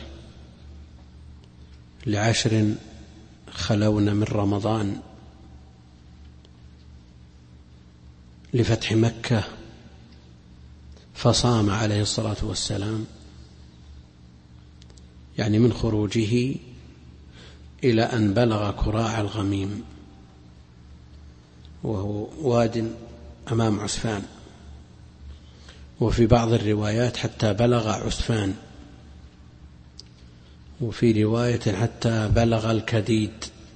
ل10 خلون من رمضان لفتح مكة، فصام عليه الصلاة والسلام، يعني من خروجه إلى أن بلغ كراع الغميم. وهو واد أمام عسفان، وفي بعض الروايات حتى بلغ عسفان، وفي رواية حتى بلغ الكديد،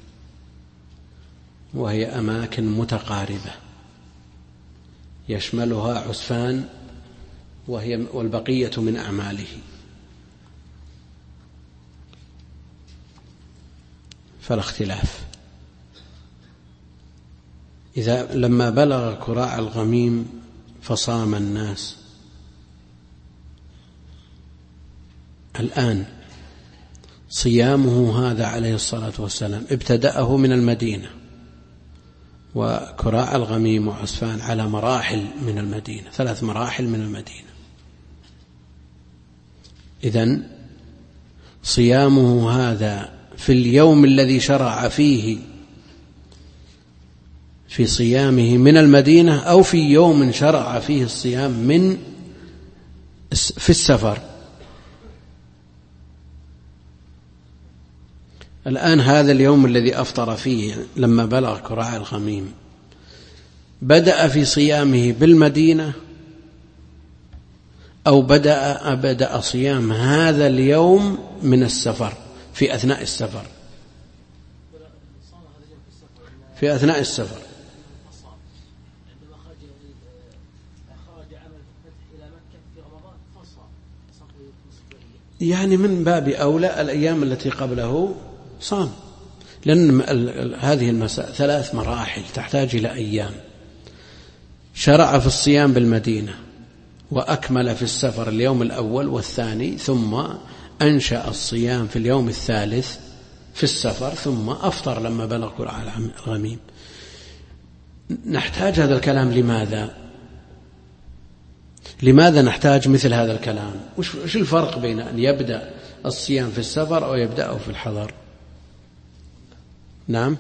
وهي أماكن متقاربة يشملها عسفان والبقية من أعماله. فلا اختلاف. لما بلغ كراع الغميم فصام الناس. الآن صيامه هذا عليه الصلاة والسلام ابتدأه من المدينة، وكراع الغميم وعسفان على مراحل من المدينة، 3 مراحل من المدينة. إذن صيامه هذا في اليوم الذي شرع فيه في صيامه من المدينة، أو في يوم شرع فيه الصيام في السفر. الآن هذا اليوم الذي أفطر فيه لما بلغ كراع الغميم بدأ في صيامه بالمدينة، أو بدأ صيام هذا اليوم من السفر في أثناء السفر؟ في أثناء السفر. يعني من باب أولى الأيام التي قبله صام، لأن هذه المسألة 3 مراحل تحتاج إلى أيام. شرع في الصيام بالمدينة، وأكمل في السفر اليوم الأول والثاني، ثم أنشأ الصيام في اليوم الثالث في السفر، ثم أفطر لما بلغ كراع الغميم. نحتاج هذا الكلام لماذا نحتاج مثل هذا الكلام؟ وش الفرق بين أن يبدأ الصيام في السفر أو يبدأه في الحضر؟ نعم،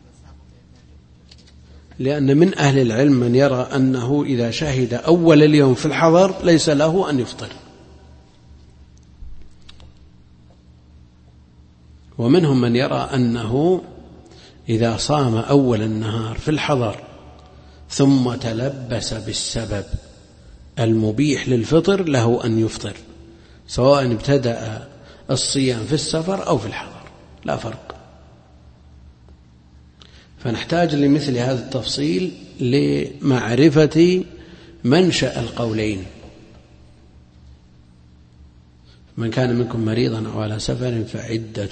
لأن من أهل العلم من يرى أنه إذا شهد أول اليوم في الحضر ليس له أن يفطر، ومنهم من يرى أنه إذا صام أول النهار في الحضر ثم تلبس بالسبب المبيح للفطر له أن يفطر، سواء ابتدأ الصيام في السفر أو في الحضر، لا فرق. فنحتاج لمثل هذا التفصيل لمعرفة منشأ القولين. من كان منكم مريضا أو على سفر فعدة.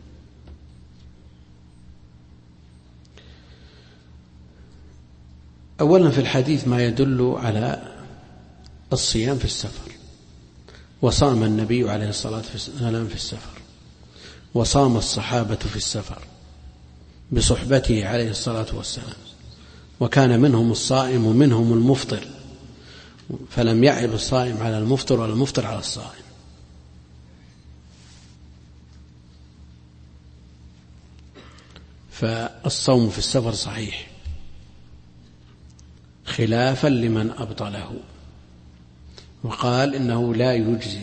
أولا في الحديث ما يدل على الصيام في السفر، وصام النبي عليه الصلاة والسلام في السفر، وصام الصحابة في السفر بصحبته عليه الصلاة والسلام، وكان منهم الصائم ومنهم المفطر، فلم يعب الصائم على المفطر ولا المفطر على الصائم. فالصوم في السفر صحيح، خلافا لمن أبطله وقال إنه لا يجزي،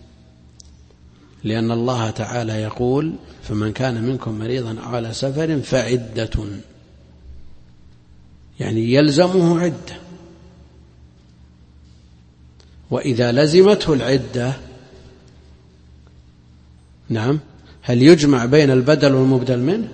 لأن الله تعالى يقول: فمن كان منكم مريضا أو على سفر فعدة، يعني يلزمه عدة. وإذا لزمته العدة، نعم، هل يجمع بين البدل والمبدل منه؟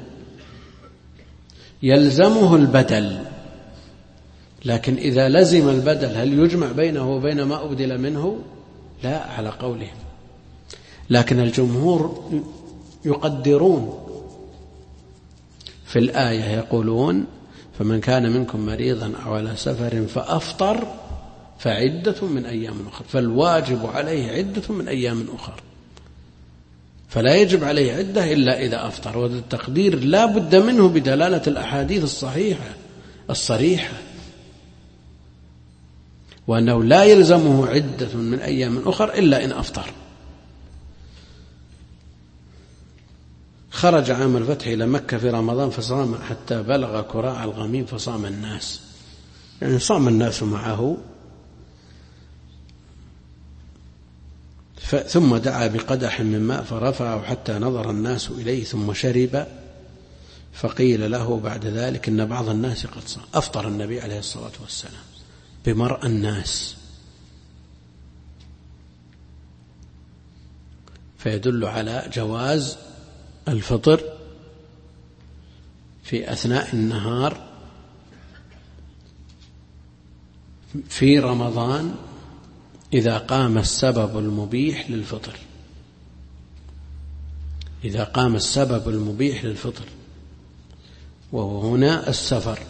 يلزمه البدل، لكن إذا لزم البدل هل يجمع بينه وبين ما أبدل منه؟ لا، على قولهم. لكن الجمهور يقدرون في الآية، يقولون: فمن كان منكم مريضا أو على سفر فأفطر فعدة من أيام أخر، فالواجب عليه عدة من أيام أخر، فلا يجب عليه عدة إلا إذا أفطر. وهذا التقدير لا بد منه بدلالة الأحاديث الصحيحة الصريحة، وأنه لا يلزمه عدة من أيام أخر إلا إن أفطر. خرج عام الفتح إلى مكة في رمضان فصام حتى بلغ كراع الغميم فصام الناس، يعني صام الناس معه، ثم دعا بقدح من ماء فرفعه حتى نظر الناس إليه ثم شرب، فقيل له بعد ذلك إن بعض الناس قد صام. أفطر النبي عليه الصلاة والسلام بمرأى الناس، فيدل على جواز الفطر في أثناء النهار في رمضان إذا قام السبب المبيح للفطر، إذا قام السبب المبيح للفطر، وهو هنا السفر.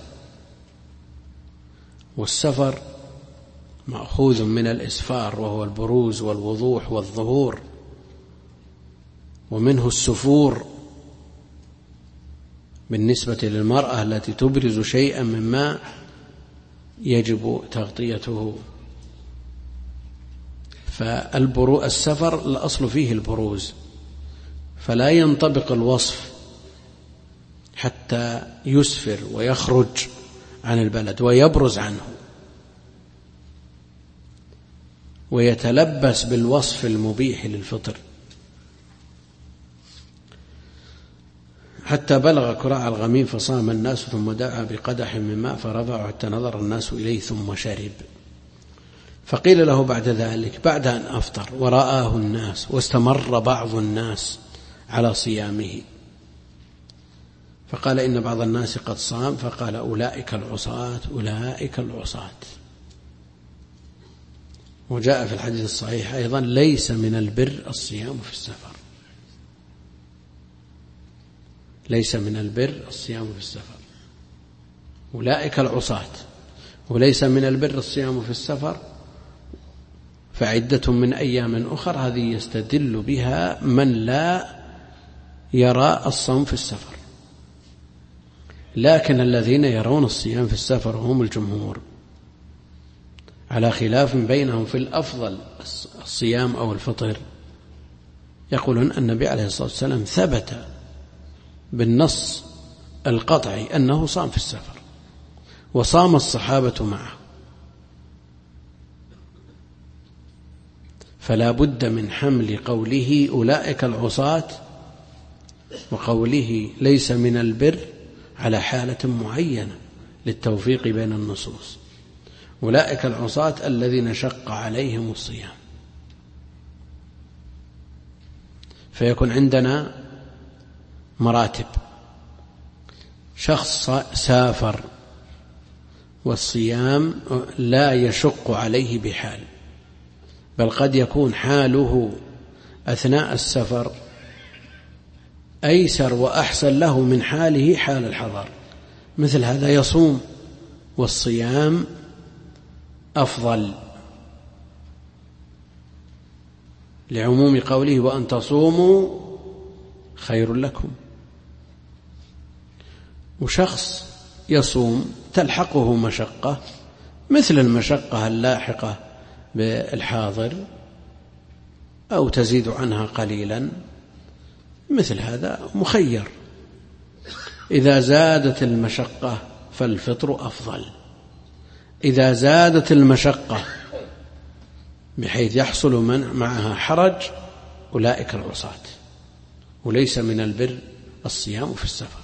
والسفر مأخوذ من الإسفار، وهو البروز والوضوح والظهور، ومنه السفور بالنسبة للمرأة التي تبرز شيئا مما يجب تغطيته. فالسفر الأصل فيه البروز، فلا ينطبق الوصف حتى يسفر ويخرج عن البلد ويبرز عنه ويتلبس بالوصف المبيح للفطر، حتى بلغ كراع الغميم فصام الناس ثم دعا بقدح من ماء فرفعه حتى نظر الناس إليه ثم شرب. فقيل له بعد ذلك بعد أن أفطر ورآه الناس واستمر بعض الناس على صيامه، فقال إن بعض الناس قد صام، فقال أولئك العصاة أولئك العصاة. وجاء في الحديث الصحيح أيضا ليس من البر الصيام في السفر، ليس من البر الصيام في السفر، أولئك العصاة، وليس من البر الصيام في السفر، فعدة من أيام أخر. هذه يستدل بها من لا يرى الصوم في السفر، لكن الذين يرون الصيام في السفر هم الجمهور، على خلاف بينهم في الأفضل الصيام أو الفطر. يقولون النبي عليه الصلاة والسلام ثبت بالنص القطعي أنه صام في السفر، وصام الصحابة معه، فلا بد من حمل قوله أولئك العصاة وقوله ليس من البر على حالة معينة للتوفيق بين النصوص. أولئك العصاة الذين شق عليهم الصيام. فيكون عندنا مراتب: شخص سافر والصيام لا يشق عليه بحال، بل قد يكون حاله أثناء السفر أيسر وأحسن له من حاله حال الحضر، مثل هذا يصوم والصيام أفضل، لعموم قوله وأن تصوموا خير لكم. وشخص يصوم تلحقه مشقة مثل المشقة اللاحقة بالحاضر أو تزيد عنها قليلا، مثل هذا مخير. إذا زادت المشقة فالفطر أفضل، إذا زادت المشقة بحيث يحصل معها حرج أولئك العصاة. وليس من البر الصيام في السفر.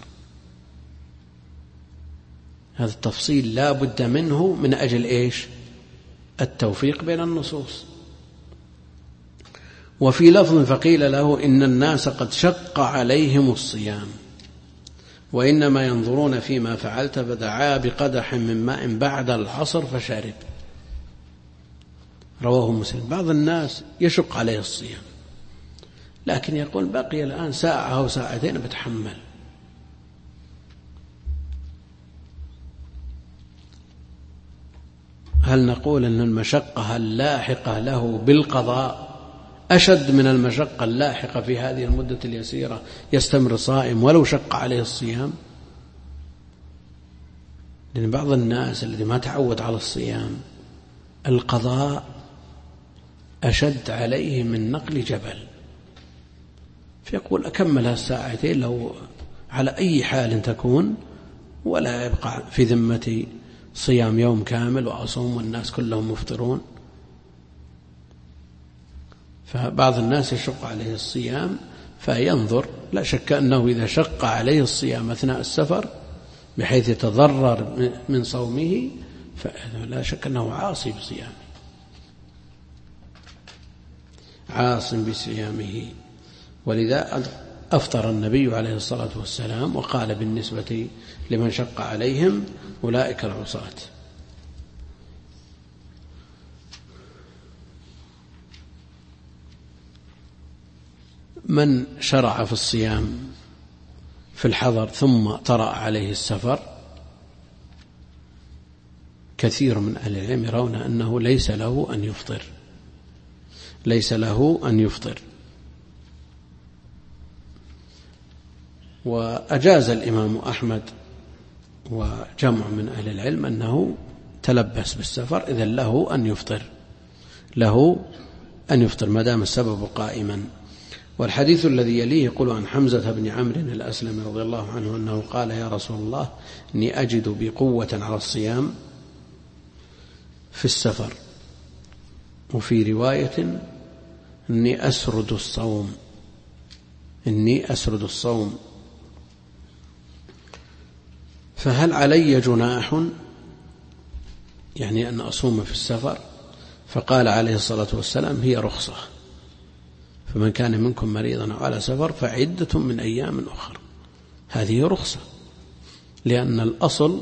هذا التفصيل لا بد منه من أجل إيش؟ التوفيق بين النصوص. وفي لفظ فقيل له إن الناس قد شق عليهم الصيام وإنما ينظرون فيما فعلت، فدعا بقدح من ماء بعد العصر فشرب. رواه مسلم. بعض الناس يشق عليه الصيام لكن يقول بقي الآن ساعة أو ساعتين بتحمل. هل نقول أن المشقة اللاحقة له بالقضاء أشد من المشقة اللاحقة في هذه المدة اليسيرة يستمر صائم ولو شق عليه الصيام؟ لأن بعض الناس الذي ما تعود على الصيام القضاء أشد عليه من نقل جبل، فيقول أكمل هالساعتين لو على أي حال تكون، ولا يبقى في ذمتي صيام يوم كامل وأصوم والناس كلهم مفطرون. فبعض الناس يشق عليه الصيام فينظر. لا شك أنه إذا شق عليه الصيام أثناء السفر بحيث يتضرر من صومه فلا شك أنه عاصي بصيامه، عاص بصيامه. ولذا أفطر النبي عليه الصلاة والسلام وقال بالنسبة لمن شق عليهم أولئك العصاة. من شرع في الصيام في الحضر ثم طرأ عليه السفر كثير من أهل العلم يرون أنه ليس له أن يفطر، ليس له أن يفطر. وأجاز الإمام أحمد وجمع من أهل العلم أنه تلبس بالسفر إذن له أن يفطر، له أن يفطر ما دام السبب قائما. والحديث الذي يليه يقول عن حمزة بن عمرو الأسلمي رضي الله عنه أنه قال يا رسول الله إني أجد بقوة على الصيام في السفر، وفي رواية إني أسرد الصوم، إني أسرد الصوم، فهل علي جناح يعني أن أصوم في السفر؟ فقال عليه الصلاة والسلام هي رخصة، فمن كان منكم مريضا أو على سفر فعدة من أيام أخرى. هذه رخصة، لأن الأصل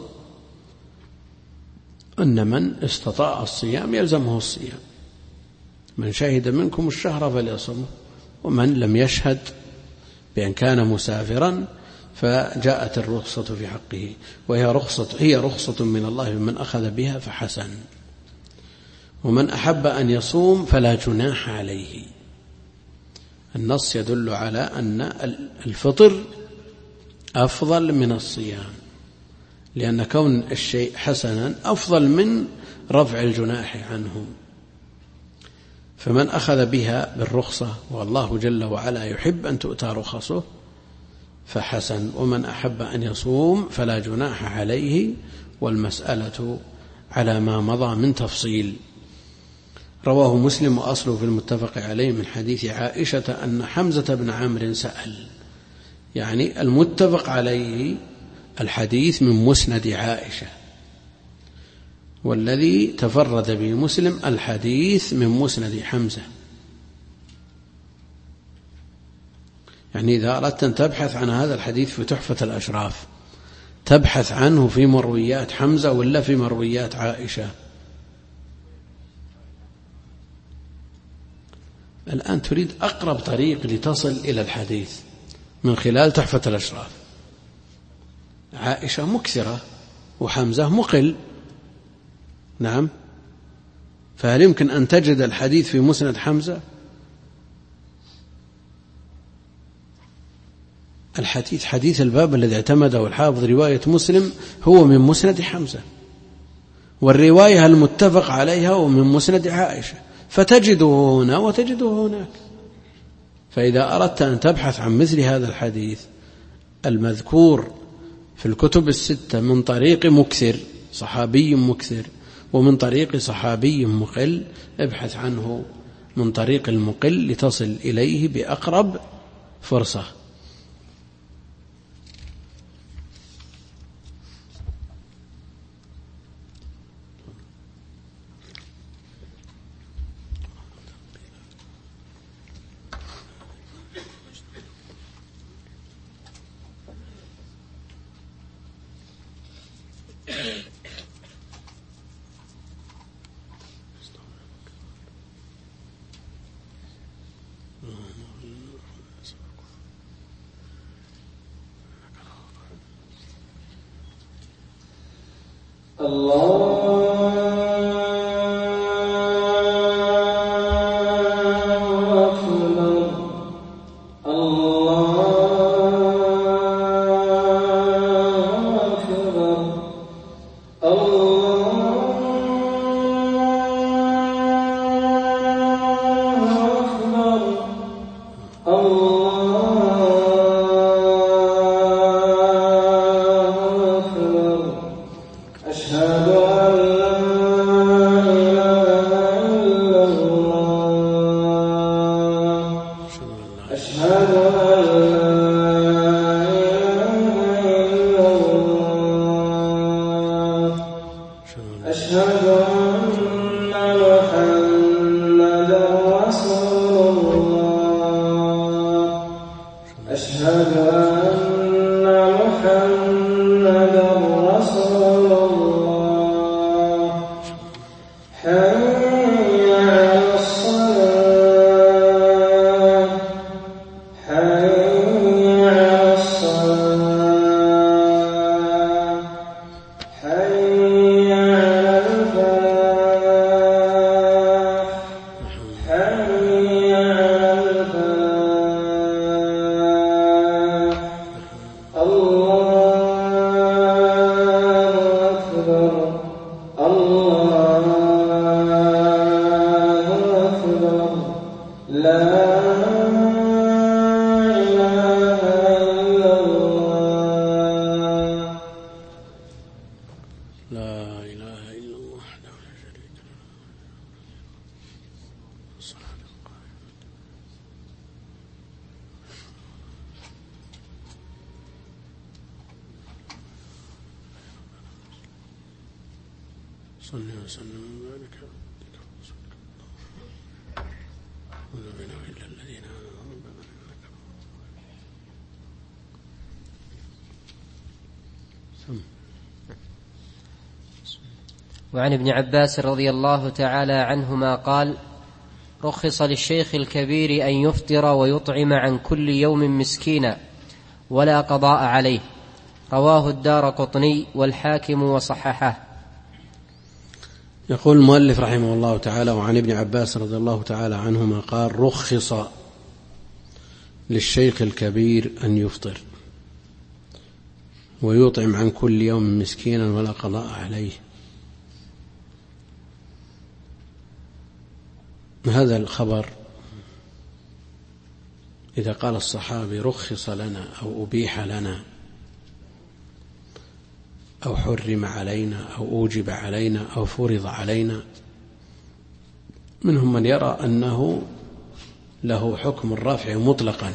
أن من استطاع الصيام يلزمه الصيام، من شهد منكم الشهر فليصمه، ومن لم يشهد بأن كان مسافرا فجاءت الرخصة في حقه، هي رخصة من الله من أخذ بها فحسن. ومن أحب أن يصوم فلا جناح عليه. النص يدل على أن الفطر أفضل من الصيام، لأن كون الشيء حسنا أفضل من رفع الجناح عنه. فمن أخذ بها بالرخصة والله جل وعلا يحب أن تؤتى رخصه فحسن، ومن أحب أن يصوم فلا جناح عليه، والمسألة على ما مضى من تفصيل. رواه مسلم وأصله في المتفق عليه من حديث عائشة أن حمزة بن عمرو سأل، يعني المتفق عليه الحديث من مسند عائشة، والذي تفرد به مسلم الحديث من مسند حمزة. يعني إذا أردت أن تبحث عن هذا الحديث في تحفة الأشراف تبحث عنه في مرويات حمزة ولا في مرويات عائشة؟ الآن تريد أقرب طريق لتصل إلى الحديث من خلال تحفة الأشراف. عائشة مكثرة وحمزة مقل، نعم، فهل يمكن أن تجد الحديث في مسند حمزة؟ الحديث حديث الباب الذي اعتمده الحافظ رواية مسلم هو من مسند حمزة، والرواية المتفق عليها هو من مسند عائشة، فتجده هنا وتجده هناك. فإذا أردت أن تبحث عن مثل هذا الحديث المذكور في الكتب الستة من طريق مكثر صحابي مكثر ومن طريق صحابي مقل، ابحث عنه من طريق المقل لتصل إليه بأقرب فرصة. أشهد أن أشهد أن محمدا رسول الله أشهد أن محمدا رسول الله حي على الصلاة حي على الصلاة حي على الفلاح حي على الفلاح الله أكبر الله أكبر لا إله إلا الله لا إله إلا الله وحده لا شريك له الصلاة القائمة صل وسلم وبارك على عبدك ورسولك ولا بنا إلا الذين آمنوا ربنا إنك وعن ابن عباس رضي الله تعالى عنهما قال: رخص للشيخ الكبير أن يفطر ويطعم عن كل يوم مسكينا ولا قضاء عليه. رواه الدارقطني والحاكم وصححه. يقول المؤلف رحمه الله تعالى: وعن ابن عباس رضي الله تعالى عنهما قال: رخص للشيخ الكبير أن يفطر ويطعم عن كل يوم مسكينا ولا قضاء عليه. هذا الخبر إذا قال الصحابي رخص لنا أو أبيح لنا أو حرم علينا أو أوجب علينا أو فرض علينا، منهم من يرى أنه له حكم الرفع مطلقا،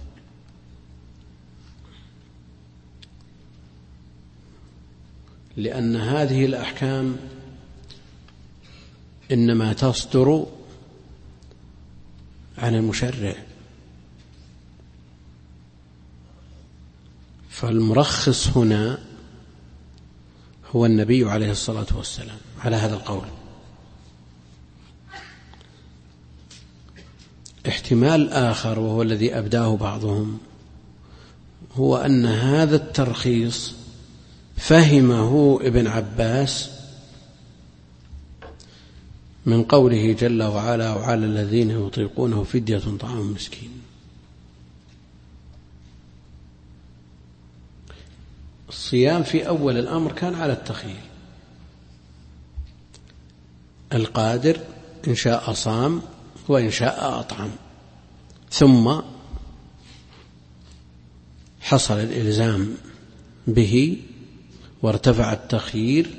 لأن هذه الأحكام إنما تصدر عن المشرع، فالمرخص هنا هو النبي عليه الصلاة والسلام على هذا القول. احتمال آخر وهو الذي أبداه بعضهم هو أن هذا الترخيص فهمه ابن عباس من قوله جل وعلا: وعلى الذين يطيقونه فدية طعام مسكين. الصيام في أول الأمر كان على التخيير، القادر إن شاء صام وإن شاء أطعم، ثم حصل الإلزام به وارتفع التخيير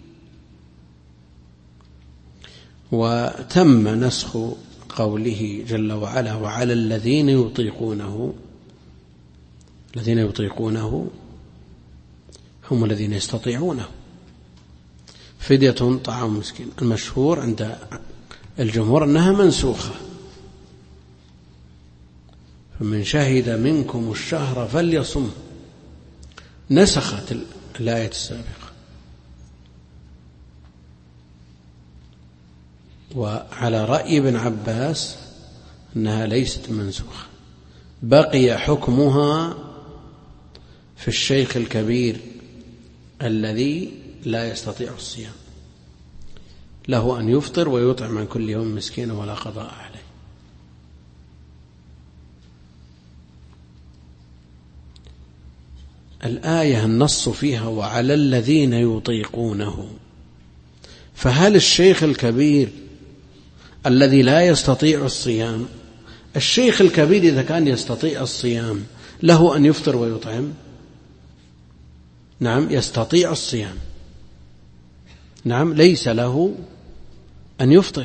وتم نسخ قوله جل وعلا: وعلى الذين يطيقونه. الذين يطيقونه هم الذين يستطيعونه، فدية طعام مسكين. المشهور عند الجمهور أنها منسوخة، فمن شهد منكم الشهر فليصم، نسخت الآية السابقة. وعلى رأي ابن عباس أنها ليست منسوخة، بقي حكمها في الشيخ الكبير الذي لا يستطيع الصيام، له أن يفطر ويطعم عن كل يوم مسكين ولا قضاء عليه. الآية النص فيها وعلى الذين يطيقونه، فهل الشيخ الكبير الذي لا يستطيع الصيام، الشيخ الكبير إذا كان يستطيع الصيام له أن يفطر ويطعم؟ نعم يستطيع الصيام، نعم ليس له أن يفطر.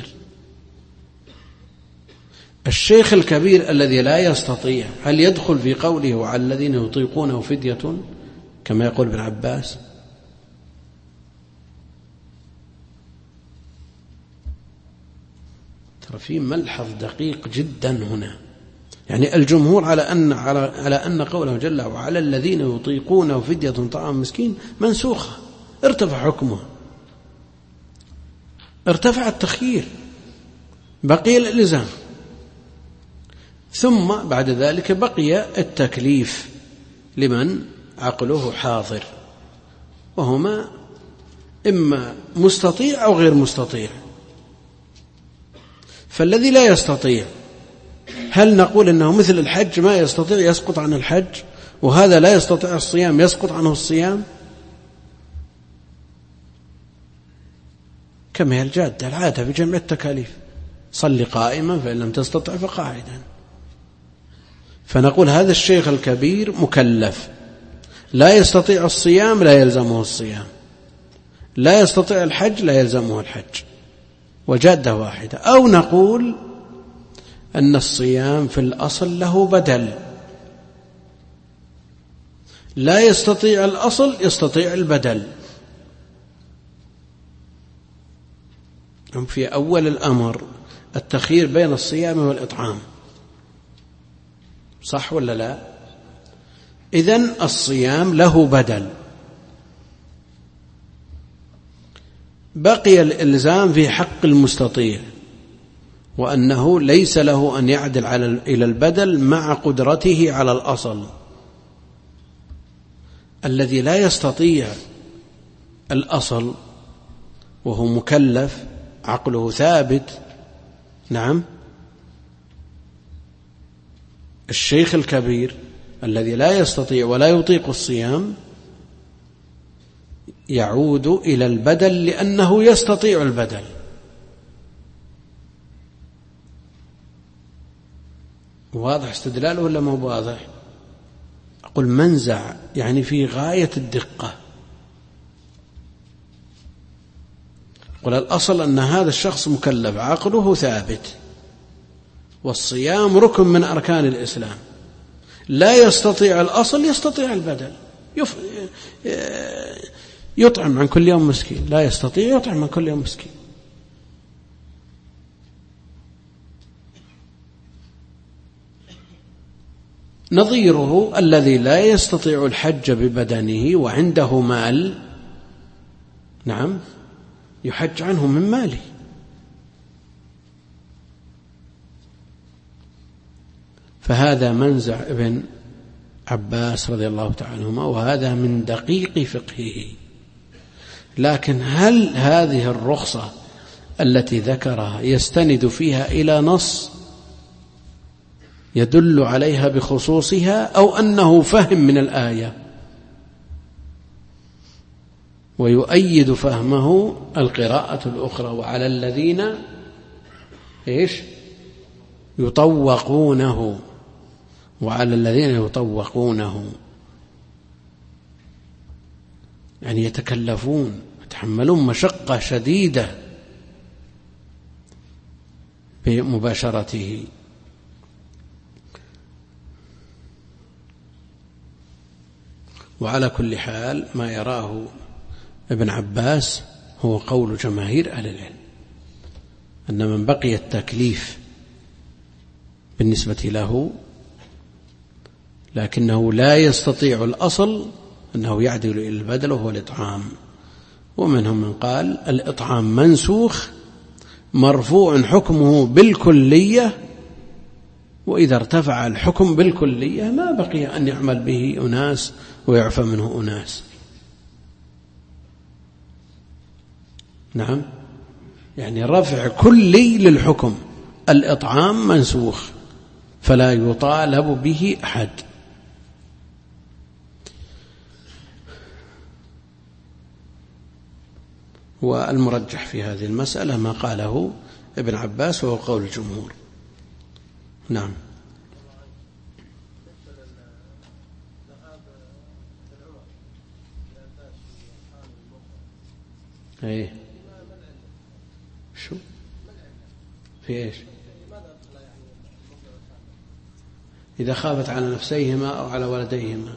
الشيخ الكبير الذي لا يستطيع هل يدخل في قوله وعلى الذين يطيقونه فدية كما يقول ابن عباس؟ وفي ملحظ دقيق جدا هنا، يعني الجمهور على أن قوله جل وعلا الذين يطيقونه فدية طعام مسكين منسوخة، ارتفع حكمه، ارتفع التخيير، بقي الإلزام، ثم بعد ذلك بقي التكليف لمن عقله حاضر، وهما إما مستطيع أو غير مستطيع. فالذي لا يستطيع هل نقول أنه مثل الحج ما يستطيع يسقط عن الحج، وهذا لا يستطيع الصيام يسقط عنه الصيام؟ كما هي الجادة العادة في جميع التكاليف، صل قائما فإن لم تستطع فقاعدا. فنقول هذا الشيخ الكبير مكلف، لا يستطيع الصيام لا يلزمه الصيام، لا يستطيع الحج لا يلزمه الحج، وجادة واحدة. أو نقول أن الصيام في الأصل له بدل، لا يستطيع الأصل يستطيع البدل. في أول الأمر التخيير بين الصيام والإطعام، صح ولا لا؟ إذن الصيام له بدل، بقي الإلزام في حق المستطيع، وأنه ليس له أن يعدل إلى البدل مع قدرته على الأصل. الذي لا يستطيع الأصل وهو مكلف عقله ثابت، نعم، الشيخ الكبير الذي لا يستطيع ولا يطيق الصيام يعود إلى البدل لأنه يستطيع البدل. واضح استدلاله ولا ما هو واضح؟ أقول منزع يعني في غاية الدقة. قل الأصل أن هذا الشخص مكلف عقله ثابت، والصيام ركن من أركان الإسلام، لا يستطيع الأصل يستطيع البدل، يطعم عن كل يوم مسكين، لا يستطيع يطعم عن كل يوم مسكين. نظيره الذي لا يستطيع الحج ببدنه وعنده مال، نعم، يحج عنه من ماله. فهذا منزع ابن عباس رضي الله تعالى عنهما، وهذا من دقيق فقهه. لكن هل هذه الرخصة التي ذكرها يستند فيها إلى نص يدل عليها بخصوصها، أو أنه فهم من الآية ويؤيد فهمه القراءة الأخرى وعلى الذين يطوقونه، وعلى الذين يطوقونه يعني يتكلفون يتحملون مشقة شديدة بمباشرته. وعلى كل حال ما يراه ابن عباس هو قول جماهير أهل العلم، أن من بقي التكليف بالنسبة له لكنه لا يستطيع الأصل أنه يعدل إلى البدل وهو الإطعام. ومنهم من قال الإطعام منسوخ مرفوع حكمه بالكلية، وإذا ارتفع الحكم بالكلية ما بقي أن يعمل به أناس ويعفى منه أناس. نعم، يعني رفع كلي للحكم، الإطعام منسوخ فلا يطالب به أحد. والمرجح في هذه المسألة ما قاله ابن عباس وهو قول الجمهور. نعم. ايه شو في ايش؟ إذا خافت على نفسيهما أو على ولديهما.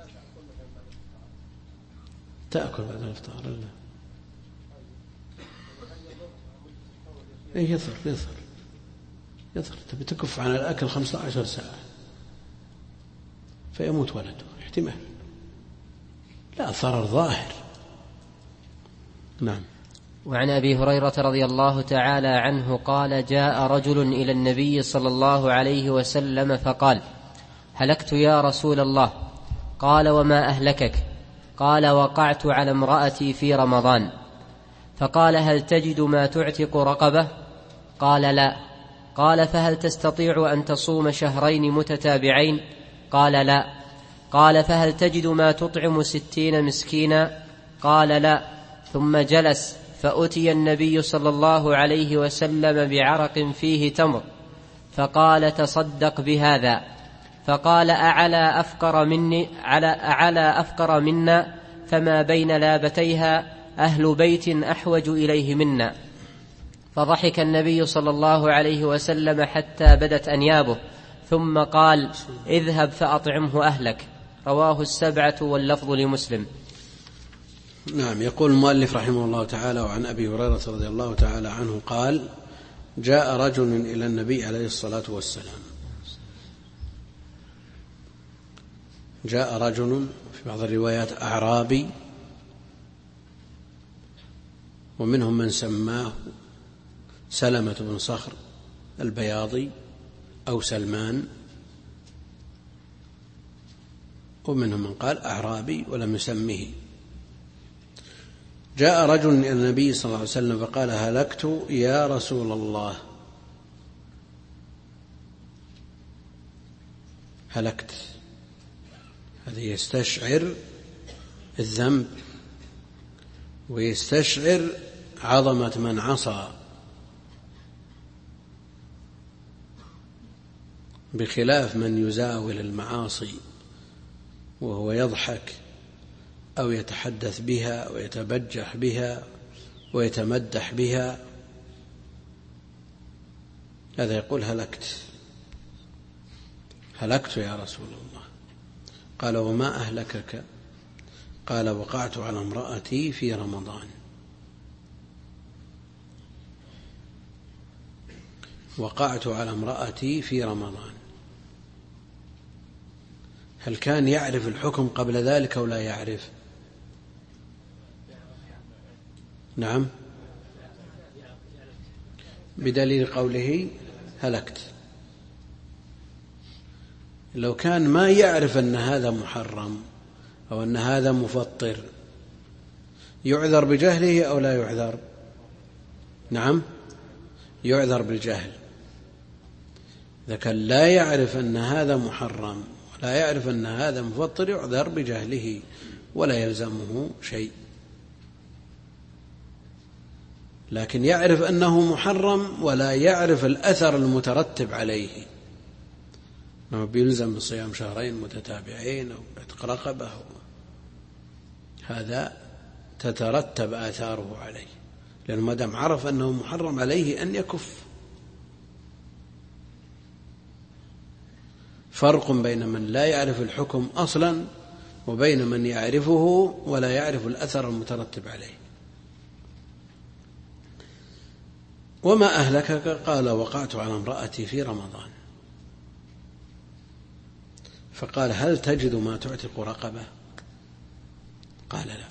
تأكل بعد الإفطار. لا إيه يظهر تبي تكف عن الأكل 15 ساعة فيموت ولده، احتمال، لا ضرر ظاهر. نعم. وعن أبي هريرة رضي الله تعالى عنه قال: جاء رجل إلى النبي صلى الله عليه وسلم فقال: هلكت يا رسول الله. قال: وما أهلكك؟ قال: وقعت على امرأتي في رمضان. فقال: هل تجد ما تعتق رقبة؟ قال: لا. قال: فهل تستطيع أن تصوم شهرين متتابعين؟ قال: لا. قال: فهل تجد ما تطعم 60 مسكينا؟ قال: لا. ثم جلس، فأتي النبي صلى الله عليه وسلم بعرق فيه تمر، فقال: تصدق بهذا. فقال: أعلى أفقر منا، فما بين لابتيها أهل بيت أحوج إليه منا. فضحك النبي صلى الله عليه وسلم حتى بدت أنيابه، ثم قال: اذهب فأطعمه أهلك. رواه السبعة واللفظ لمسلم. نعم. يقول المؤلف رحمه الله تعالى: وعن أبي هريرة رضي الله تعالى عنه قال: جاء رجل إلى النبي عليه الصلاة والسلام. جاء رجل في بعض الروايات أعرابي، ومنهم من سماه سلمة بن صخر البياضي أو سلمان، ومنهم من قال أعرابي ولم يسمه. جاء رجل إلى النبي صلى الله عليه وسلم فقال: هلكت يا رسول الله. هلكت، هذا يستشعر الذنب ويستشعر عظمة من عصى، بخلاف من يزاول المعاصي وهو يضحك أو يتحدث بها ويتبجح بها ويتمدح بها، هذا يقول: هلكت يا رسول الله. قال: وما أهلكك؟ قال: وقعت على امرأتي في رمضان. وقعت على امرأتي في رمضان. هل كان يعرف الحكم قبل ذلك أو لا يعرف؟ نعم، بدليل قوله هلكت. لو كان ما يعرف أن هذا محرم أو أن هذا مفطر يعذر بجهله أو لا يعذر؟ نعم، يعذر بالجهل. إذا كان لا يعرف أن هذا محرم ولا يعرف أن هذا مفطر يعذر بجهله ولا يلزمه شيء. لكن يعرف أنه محرم ولا يعرف الأثر المترتب عليه، أنه بيلزم بصيام شهرين متتابعين أو عتق رقبة، هذا تترتب آثاره عليه، لأنه ما دام عرف أنه محرم عليه أن يكف. فرق بين من لا يعرف الحكم أصلا وبين من يعرفه ولا يعرف الأثر المترتب عليه. وما أهلكك؟ قال: وقعت على امرأتي في رمضان. فقال: هل تجد ما تعتق رقبة؟ قال: لا.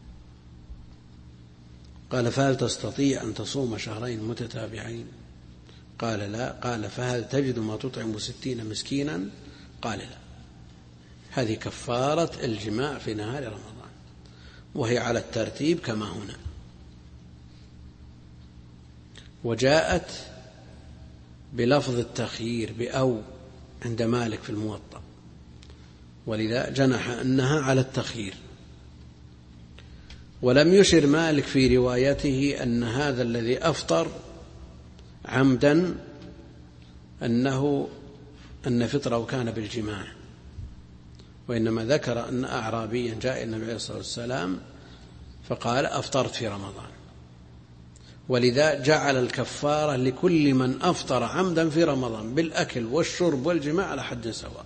قال: فهل تستطيع أن تصوم شهرين متتابعين؟ قال: لا. قال: فهل تجد ما تطعم 60 مسكينا؟ قال: لا. هذه كفارة الجماع في نهار رمضان، وهي على الترتيب كما هنا. وجاءت بلفظ التخيير بأو عند مالك في الموطأ، ولذا جنح أنها على التخيير. ولم يشر مالك في روايته أن هذا الذي أفطر عمدا أن فطره كان بالجماع، وإنما ذكر أن أعرابيا جاء النبي عليه الصلاة والسلام فقال: أفطرت في رمضان. ولذا جعل الكفارة لكل من أفطر عمدا في رمضان بالأكل والشرب والجماع على حد سواء.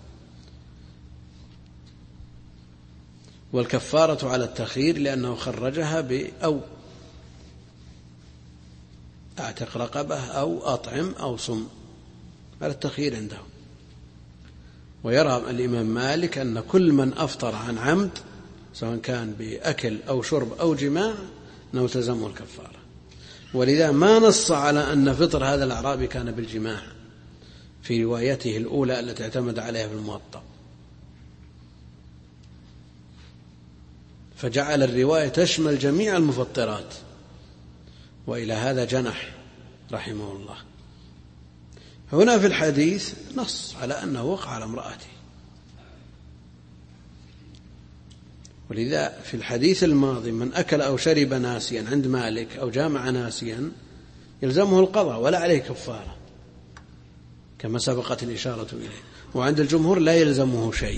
والكفارة على التخيير لأنه خرجها بأو. أعتق رقبة أو أطعم أو صم، على التخيير عنده. ويرى الإمام مالك أن كل من أفطر عن عمد سواء كان بأكل أو شرب أو جماع أنه تلزمه الكفارة، ولذا ما نص على أن فطر هذا الأعرابي كان بالجماع في روايته الأولى التي اعتمد عليها في الموطأ، فجعل الرواية تشمل جميع المفطرات، وإلى هذا جنح رحمه الله. هنا في الحديث نص على أنه وقع على امرأته، ولذا في الحديث الماضي من أكل أو شرب ناسيا عند مالك أو جامع ناسيا يلزمه القضاء ولا عليه كفارة كما سبقت الإشارة إليه، وعند الجمهور لا يلزمه شيء.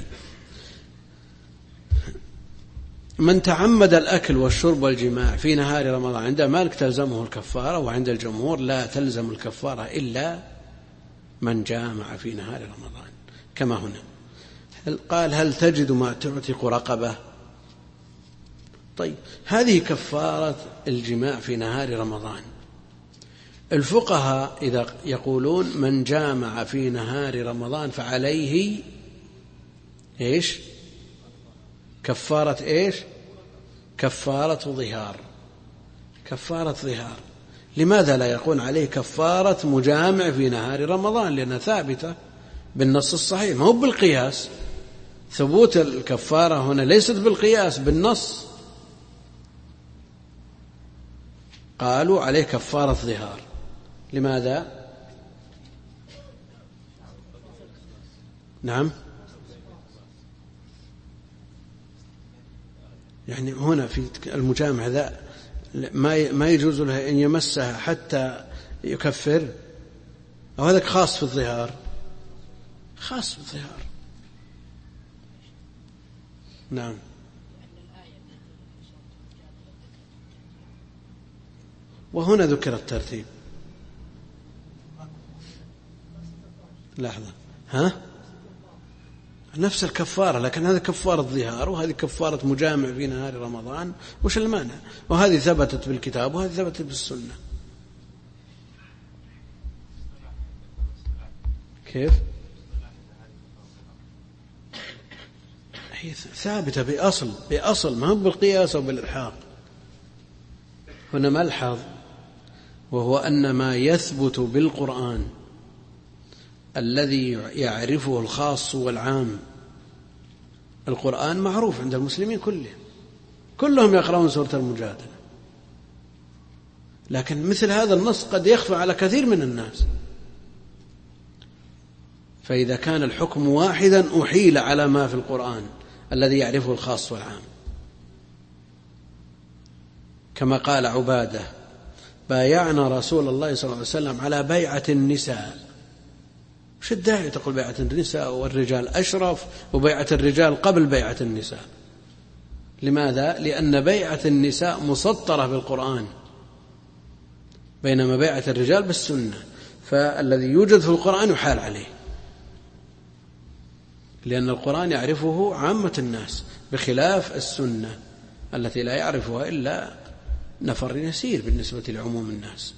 من تعمد الأكل والشرب والجماع في نهار رمضان عند مالك تلزمه الكفارة، وعند الجمهور لا تلزم الكفارة إلا من جامع في نهار رمضان كما هنا. قال هل تجد ما تعتق رقبة؟ طيب هذه كفارة الجماع في نهار رمضان. الفقهاء إذا يقولون من جامع في نهار رمضان فعليه إيش؟ كفارة إيش؟ كفارة ظهار. كفارة ظهار. لماذا لا يقول عليه كفارة مجامع في نهار رمضان؟ لأنها ثابتة بالنص الصحيح، ما هو بالقياس. ثبوت الكفارة هنا ليست بالقياس، بالنص. قالوا عليه كفارة ظهار. لماذا؟ نعم، يعني هنا في المجامع ذا ما يجوز له أن يمسها حتى يكفر، أو هذا خاص في الظهار؟ خاص في الظهار. نعم. وهنا ذكر الترتيب. لحظة، نفس الكفارة، لكن هذا كفارة ظهار وهذه كفارة مجامع في نهار رمضان. وش المانع؟ وهذه ثبتت بالكتاب وهذه ثبتت بالسنة. كيف؟ هي ثابتة بأصل ما هو بالقياس أو بالإلحاق. هنا ملحظ، وهو أن ما يثبت بالقرآن الذي يعرفه الخاص والعام. القرآن معروف عند المسلمين كلهم يقرؤون سورة المجادلة، لكن مثل هذا النص قد يخفى على كثير من الناس، فإذا كان الحكم واحدا أحيل على ما في القرآن الذي يعرفه الخاص والعام. كما قال عبادة: بايعنا رسول الله صلى الله عليه وسلم على بيعة النساء. وش الداعي تقول بيعة النساء والرجال أشرف، وبيعة الرجال قبل بيعة النساء؟ لماذا؟ لأن بيعة النساء مسطرة بالقرآن، بينما بيعة الرجال بالسنة، فالذي يوجد في القرآن يحال عليه، لأن القرآن يعرفه عامة الناس بخلاف السنة التي لا يعرفها إلا نفر يسير بالنسبة لعموم الناس.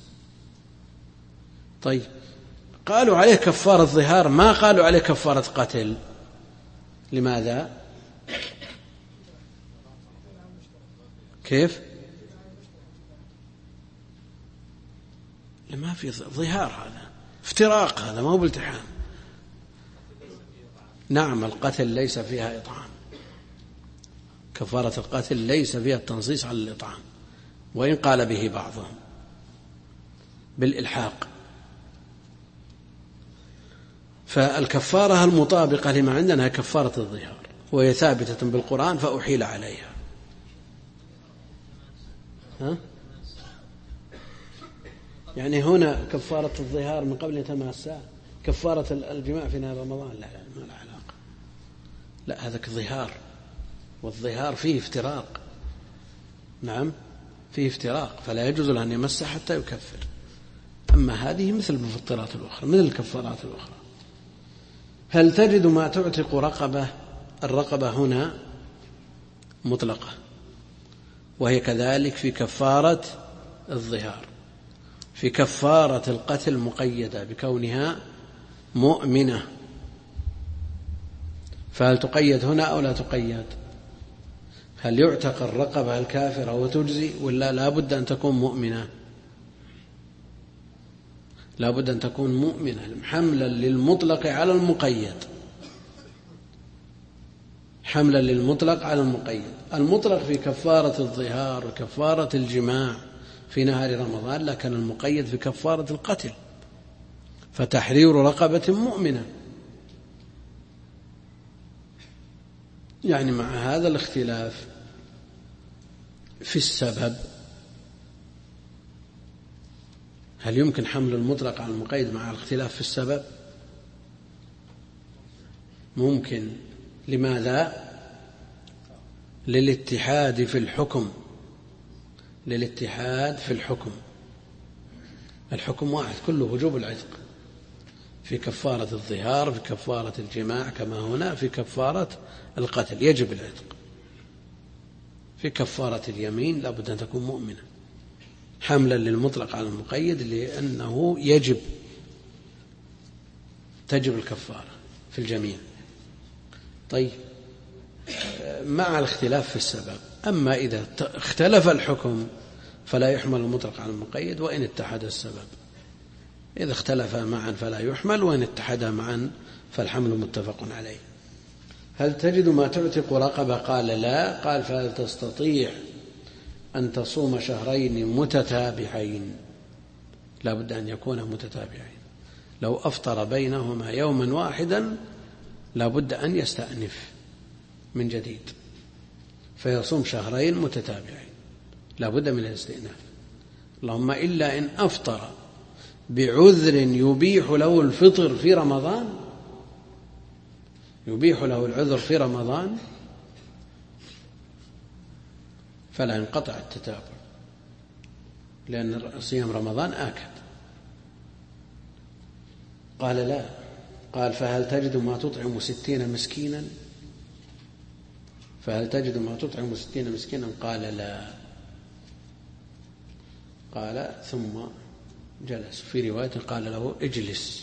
طيب، قالوا عليه كفارة ظهار، ما قالوا عليه كفارة قتل. لماذا؟ كيف؟ لما في ظهار، هذا افتراق، هذا ما هو بالتحام. نعم، القتل ليس فيها إطعام. كفارة القتل ليس فيها التنصيص على الإطعام، وإن قال به بعضهم بالإلحاق. فالكفارة المطابقة لما عندنا كفارة الظهار، وهي ثابتة بالقرآن فأحيل عليها. يعني هنا كفارة الظهار من قبل يتماسى، كفارة الجماع في نهار رمضان لا ما لا علاقة. لا، هذا ظهار، والظهار فيه افتراق. نعم، فيه افتراق، فلا يجوز له أن يمسه حتى يكفر. أما هذه مثل المفطرات الأخرى، مثل الكفارات الأخرى. هل تجد ما تعتق رقبة؟ الرقبة هنا مطلقة، وهي كذلك في كفارة الظهار. في كفارة القتل مقيدة بكونها مؤمنة، فهل تقيد هنا أو لا تقيد؟ هل يعتق الرقبة الكافرة وتجزي ولا لا بد أن تكون مؤمنة؟ لا بد أن تكون مؤمنة حملا للمطلق على المقيد، حملا للمطلق على المقيد. المطلق في كفارة الظهار وكفارة الجماع في نهار رمضان، لكن المقيد في كفارة القتل، فتحرير رقبة مؤمنة. يعني مع هذا الاختلاف في السبب، هل يمكن حمل المطلق على المقيد مع الاختلاف في السبب؟ ممكن. لماذا؟ للاتحاد في الحكم، للاتحاد في الحكم. الحكم واحد كله وجوب العتق في كفارة الظهار، في كفارة الجماع، كما هنا في كفارة القتل يجب العتق. في كفارة اليمين لا بد أن تكون مؤمنة، حملا للمطلق على المقيد، لأنه تجب الكفارة في الجميع. طيب، مع الاختلاف في السبب. أما إذا اختلف الحكم فلا يحمل المطلق على المقيد وإن اتحد السبب. إذا اختلفا معا فلا يحمل، وإن اتحدا معا فالحمل متفق عليه. هل تجد ما تعتق رقبة؟ قال لا. قال فهل تستطيع أن تصوم شهرين متتابعين؟ لا بد أن يكون متتابعين. لو أفطر بينهما يوما واحدا لا بد أن يستأنف من جديد، فيصوم شهرين متتابعين، لا بد من الاستئناف. اللهم إلا إن أفطر بعذر يبيح له الفطر في رمضان، يبيح له العذر في رمضان، فلا ينقطع التتابع، لأن صيام رمضان آكد. قال لا. قال فهل تجد ما تطعم 60 مسكينا؟ فهل تجد ما تطعم 60 مسكينا؟ قال لا. قال ثم جلس. في رواية قال له اجلس،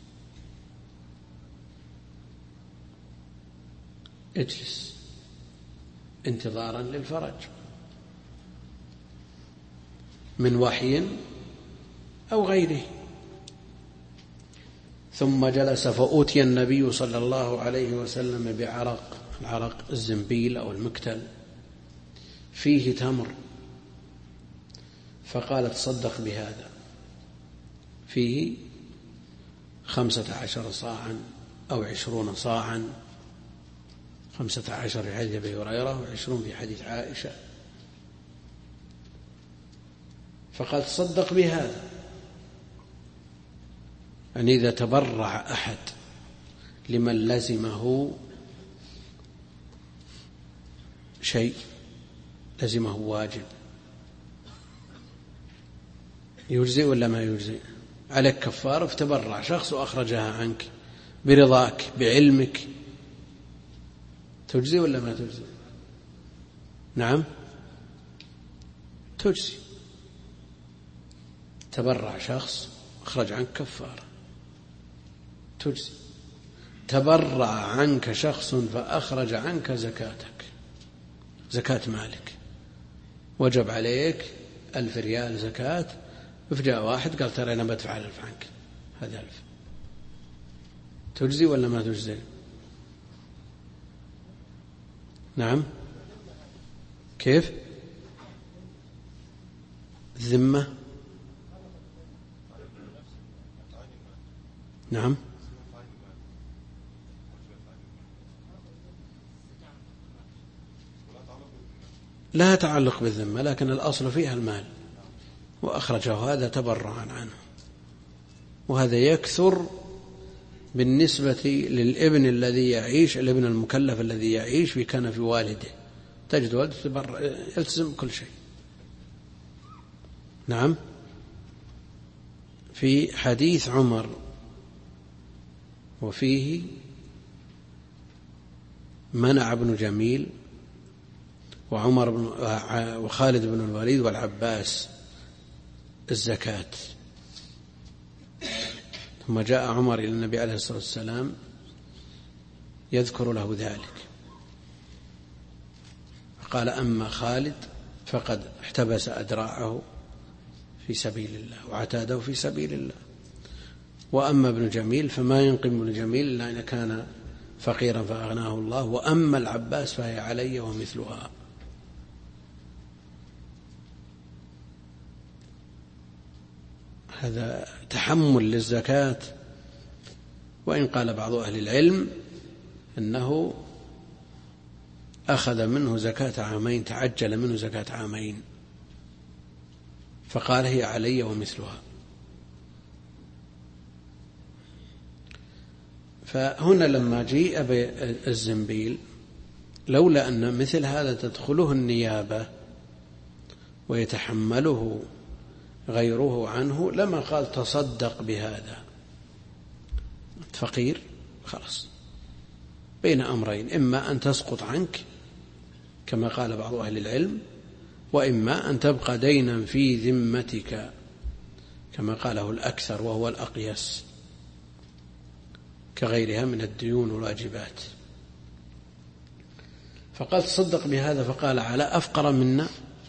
اجلس انتظارا للفرج من وحي أو غيره. ثم جلس فأوتي النبي صلى الله عليه وسلم بعرق، العرق الزنبيل أو المكتل، فيه تمر، فقال تصدق بهذا، فيه 15 صاعا أو 20 صاعا، 15 في حديث أبي هريرة و20 في حديث عائشة. فقال تصدق بهذا. يعني إذا تبرع أحد لمن لزمه شيء، لزمه واجب، يجزئ ولا ما يجزئ؟ عليك كفارة، فتبرع شخص وأخرجها عنك برضاك بعلمك، تجزئ ولا ما تجزئ؟ نعم تجزئ. تبرع شخص أخرج عنك كفارة تجزئ. تبرع عنك شخص فأخرج عنك زكاتك، زكاة مالك، وجب عليك 1000 ريال زكاة، فجاء واحد قال ترى أنا بدفع 1000 عنك، هذا 1000، تجزي ولا ما تجزي؟ نعم. كيف؟ الذمة. نعم. لا تعلق بالذمة، لكن الأصل فيها المال، وأخرجه هذا تبرعا عنه. وهذا يكثر بالنسبة للابن الذي يعيش، الابن المكلف الذي يعيش في كنف والده، تجد والده يلتزم كل شيء. نعم. في حديث عمر وفيه منع ابن جميل وخالد بن الوليد والعباس الزكاة ثم جاء عمر إلى النبي عليه الصلاة والسلام يذكر له ذلك، قال: أما خالد فقد احتبس أدراعه في سبيل الله وعتاده في سبيل الله، وأما ابن جميل فما ينقم ابن جميل إلا إن كان فقيرا فأغناه الله، وأما العباس فهي علي ومثلها. هذا تحمل للزكاة، وإن قال بعض أهل العلم أنه أخذ منه زكاة عامين، تعجل منه زكاة عامين، فقال: هي علي ومثلها. فهنا لما جيء بالزنبيل، لولا أن مثل هذا تدخله النيابة ويتحمله غيره عنه لما قال تصدق بهذا. فقير خلاص بين أمرين: إما أن تسقط عنك كما قال بعض أهل العلم، وإما أن تبقى دينا في ذمتك كما قاله الأكثر وهو الأقيس، كغيرها من الديون والواجبات. فقال: تصدق بهذا، فقال: على أفقر منا،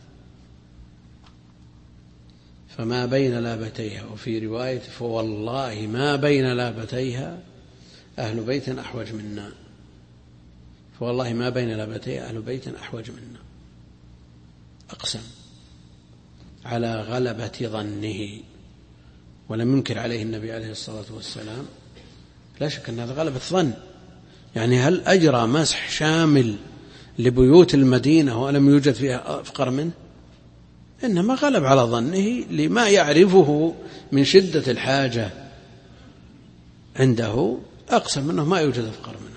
فما بين لابتيها، وفي رواية: فوالله ما بين لابتيها أهل بيت أحوج منا، فوالله ما بين لابتيها أهل بيت أحوج منا. أقسم على غلبة ظنه، ولم ينكر عليه النبي عليه الصلاة والسلام. لا شك أن هذا غلبة ظن، يعني هل أجرى مسح شامل لبيوت المدينة ولم يوجد فيها أفقر منه؟ إنما غلب على ظنه لما يعرفه من شدة الحاجة عنده، أقسم أنه ما يوجد أفقر منه.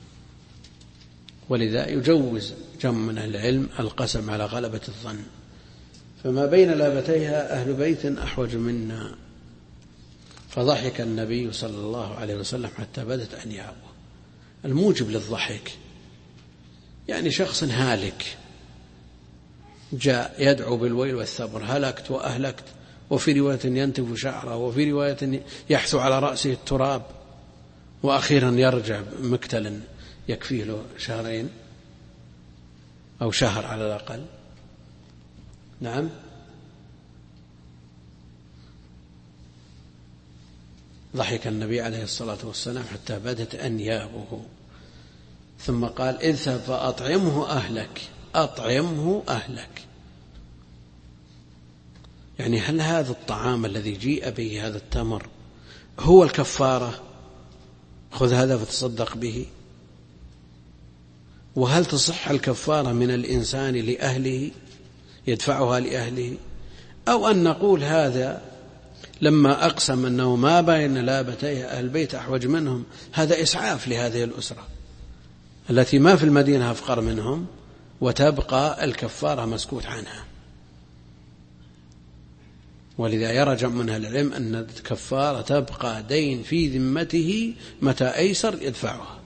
ولذا يجوز جمع من العلم القسم على غلبة الظن. فما بين لابتيها أهل بيت أحوج منا. فضحك النبي صلى الله عليه وسلم حتى بدت أنيابه. الموجب للضحك يعني شخص هالك جاء يدعو بالويل والثبر: هلكت وأهلكت، وفي رواية ينتف شعره، وفي رواية يحثو على رأسه التراب، وأخيرا يرجع مكتلا يكفيه له شهرين أو شهر على الأقل. نعم. ضحك النبي عليه الصلاة والسلام حتى بدت أنيابه، ثم قال: اذهب فأطعمه أهلك، أطعمه أهلك. يعني هل هذا الطعام الذي جيء به، هذا التمر، هو الكفارة؟ خذ هذا فتصدق به. وهل تصح الكفارة من الإنسان لأهله يدفعها لأهله، أو أن نقول هذا لما أقسم أنه ما بين لابتيه أهل البيت أحوج منهم، هذا إسعاف لهذه الأسرة التي ما في المدينة أفقر منهم، وتبقى الكفارة مسكوت عنها. ولذا يرى جمع من أهل العلم أن الكفارة تبقى دين في ذمته متى أيسر يدفعها.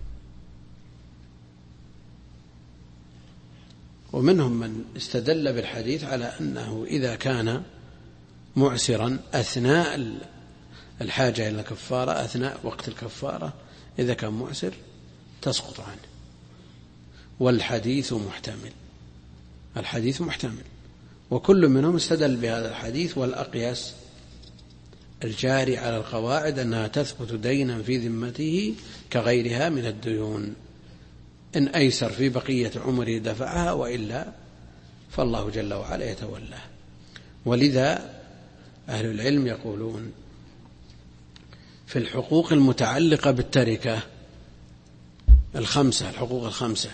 ومنهم من استدل بالحديث على أنه إذا كان معسرا أثناء الحاجة إلى الكفارة، أثناء وقت الكفارة إذا كان معسر تسقط عنه. والحديث محتمل، الحديث محتمل، وكل منهم استدل بهذا الحديث والأقياس الجاري على القواعد أنها تثبت دينا في ذمته كغيرها من الديون، إن أيسر في بقية عمره دفعها، وإلا فالله جل وعلا يتولاه. ولذا أهل العلم يقولون في الحقوق المتعلقة بالتركة الخمسة، الحقوق الخمسة: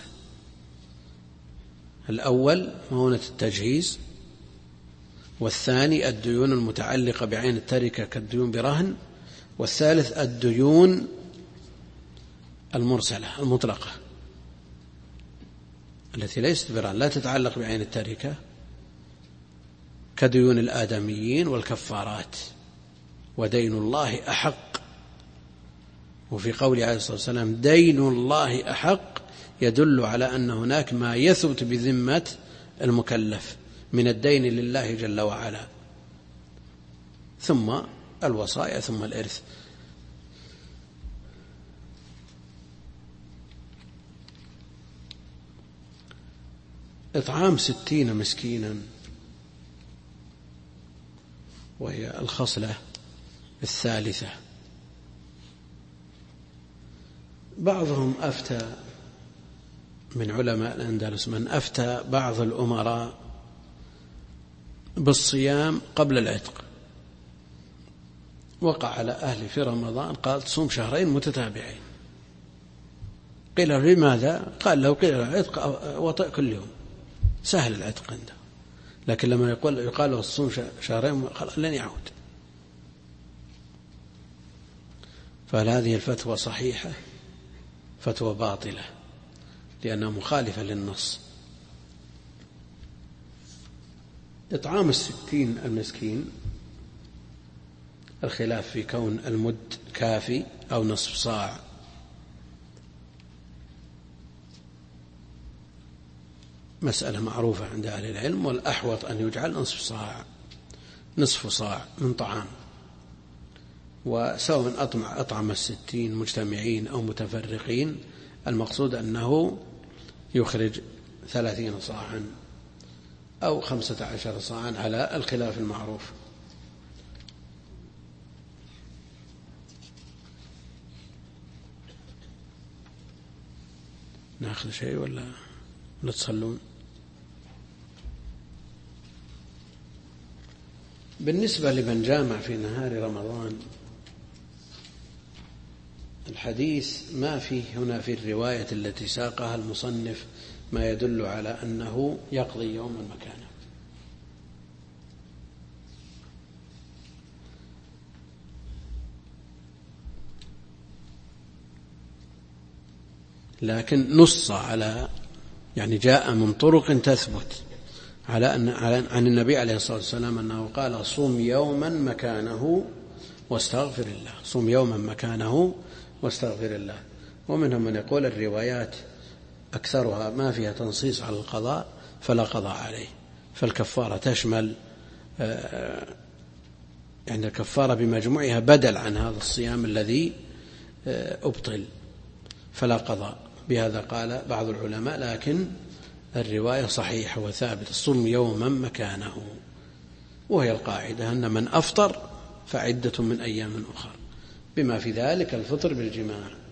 الأول مؤونة التجهيز، والثاني الديون المتعلقة بعين التركة كالديون برهن، والثالث الديون المرسلة المطلقة التي ليست برهن، لا تتعلق بعين التركة، كديون الآدميين والكفارات. ودين الله أحق، وفي قوله عليه الصلاة والسلام: دين الله أحق، يدل على أن هناك ما يثبت بذمة المكلف من الدين لله جل وعلا، ثم الوصايا، ثم الإرث. إطعام 60 مسكينا، وهي الخصلة الثالثة. بعضهم أفتى من علماء الأندلس، من أفتى بعض الأمراء بالصيام قبل العتق، وقع على أهل في رمضان قال تصوم شهرين متتابعين. قيل لماذا؟ قال لو قيل العتق وطئ كل يوم سهل العتق عنده، لكن لما يقال له تصوم شهرين لن يعود. فهل هذه الفتوى صحيحة؟ فتوى باطلة، لأنها مخالفة للنص. إطعام 60 المسكين الخلاف في كون المد كافي أو نصف صاع. مسألة معروفة عند أهل العلم، والأحوط أن يجعل نصف صاع من طعام. وسواء أطعم 60 مجتمعين أو متفرقين، المقصود أنه يخرج 30 صاعا أو 15 صاعا على الخلاف المعروف. نأخذ شيء ولا تصلون؟ بالنسبة لمن جامع في نهار رمضان، الحديث ما فيه هنا في الرواية التي ساقها المصنف ما يدل على أنه يقضي يوما مكانه، لكن نص على، يعني جاء من طرق تثبت على أن عن النبي عليه الصلاة والسلام أنه قال صوم يوما مكانه واستغفر الله، صوم يوما مكانه واستغفر الله. ومنهم من يقول الروايات أكثرها ما فيها تنصيص على القضاء فلا قضاء عليه، فالكفارة تشمل يعني الكفارة بمجموعها بدل عن هذا الصيام الذي أبطل، فلا قضاء. بهذا قال بعض العلماء، لكن الرواية صحيحة وثابتة، صم يوما مكانه، وهي القاعدة أن من أفطر فعدة من أيام أخرى، بما في ذلك الفطر بالجماع.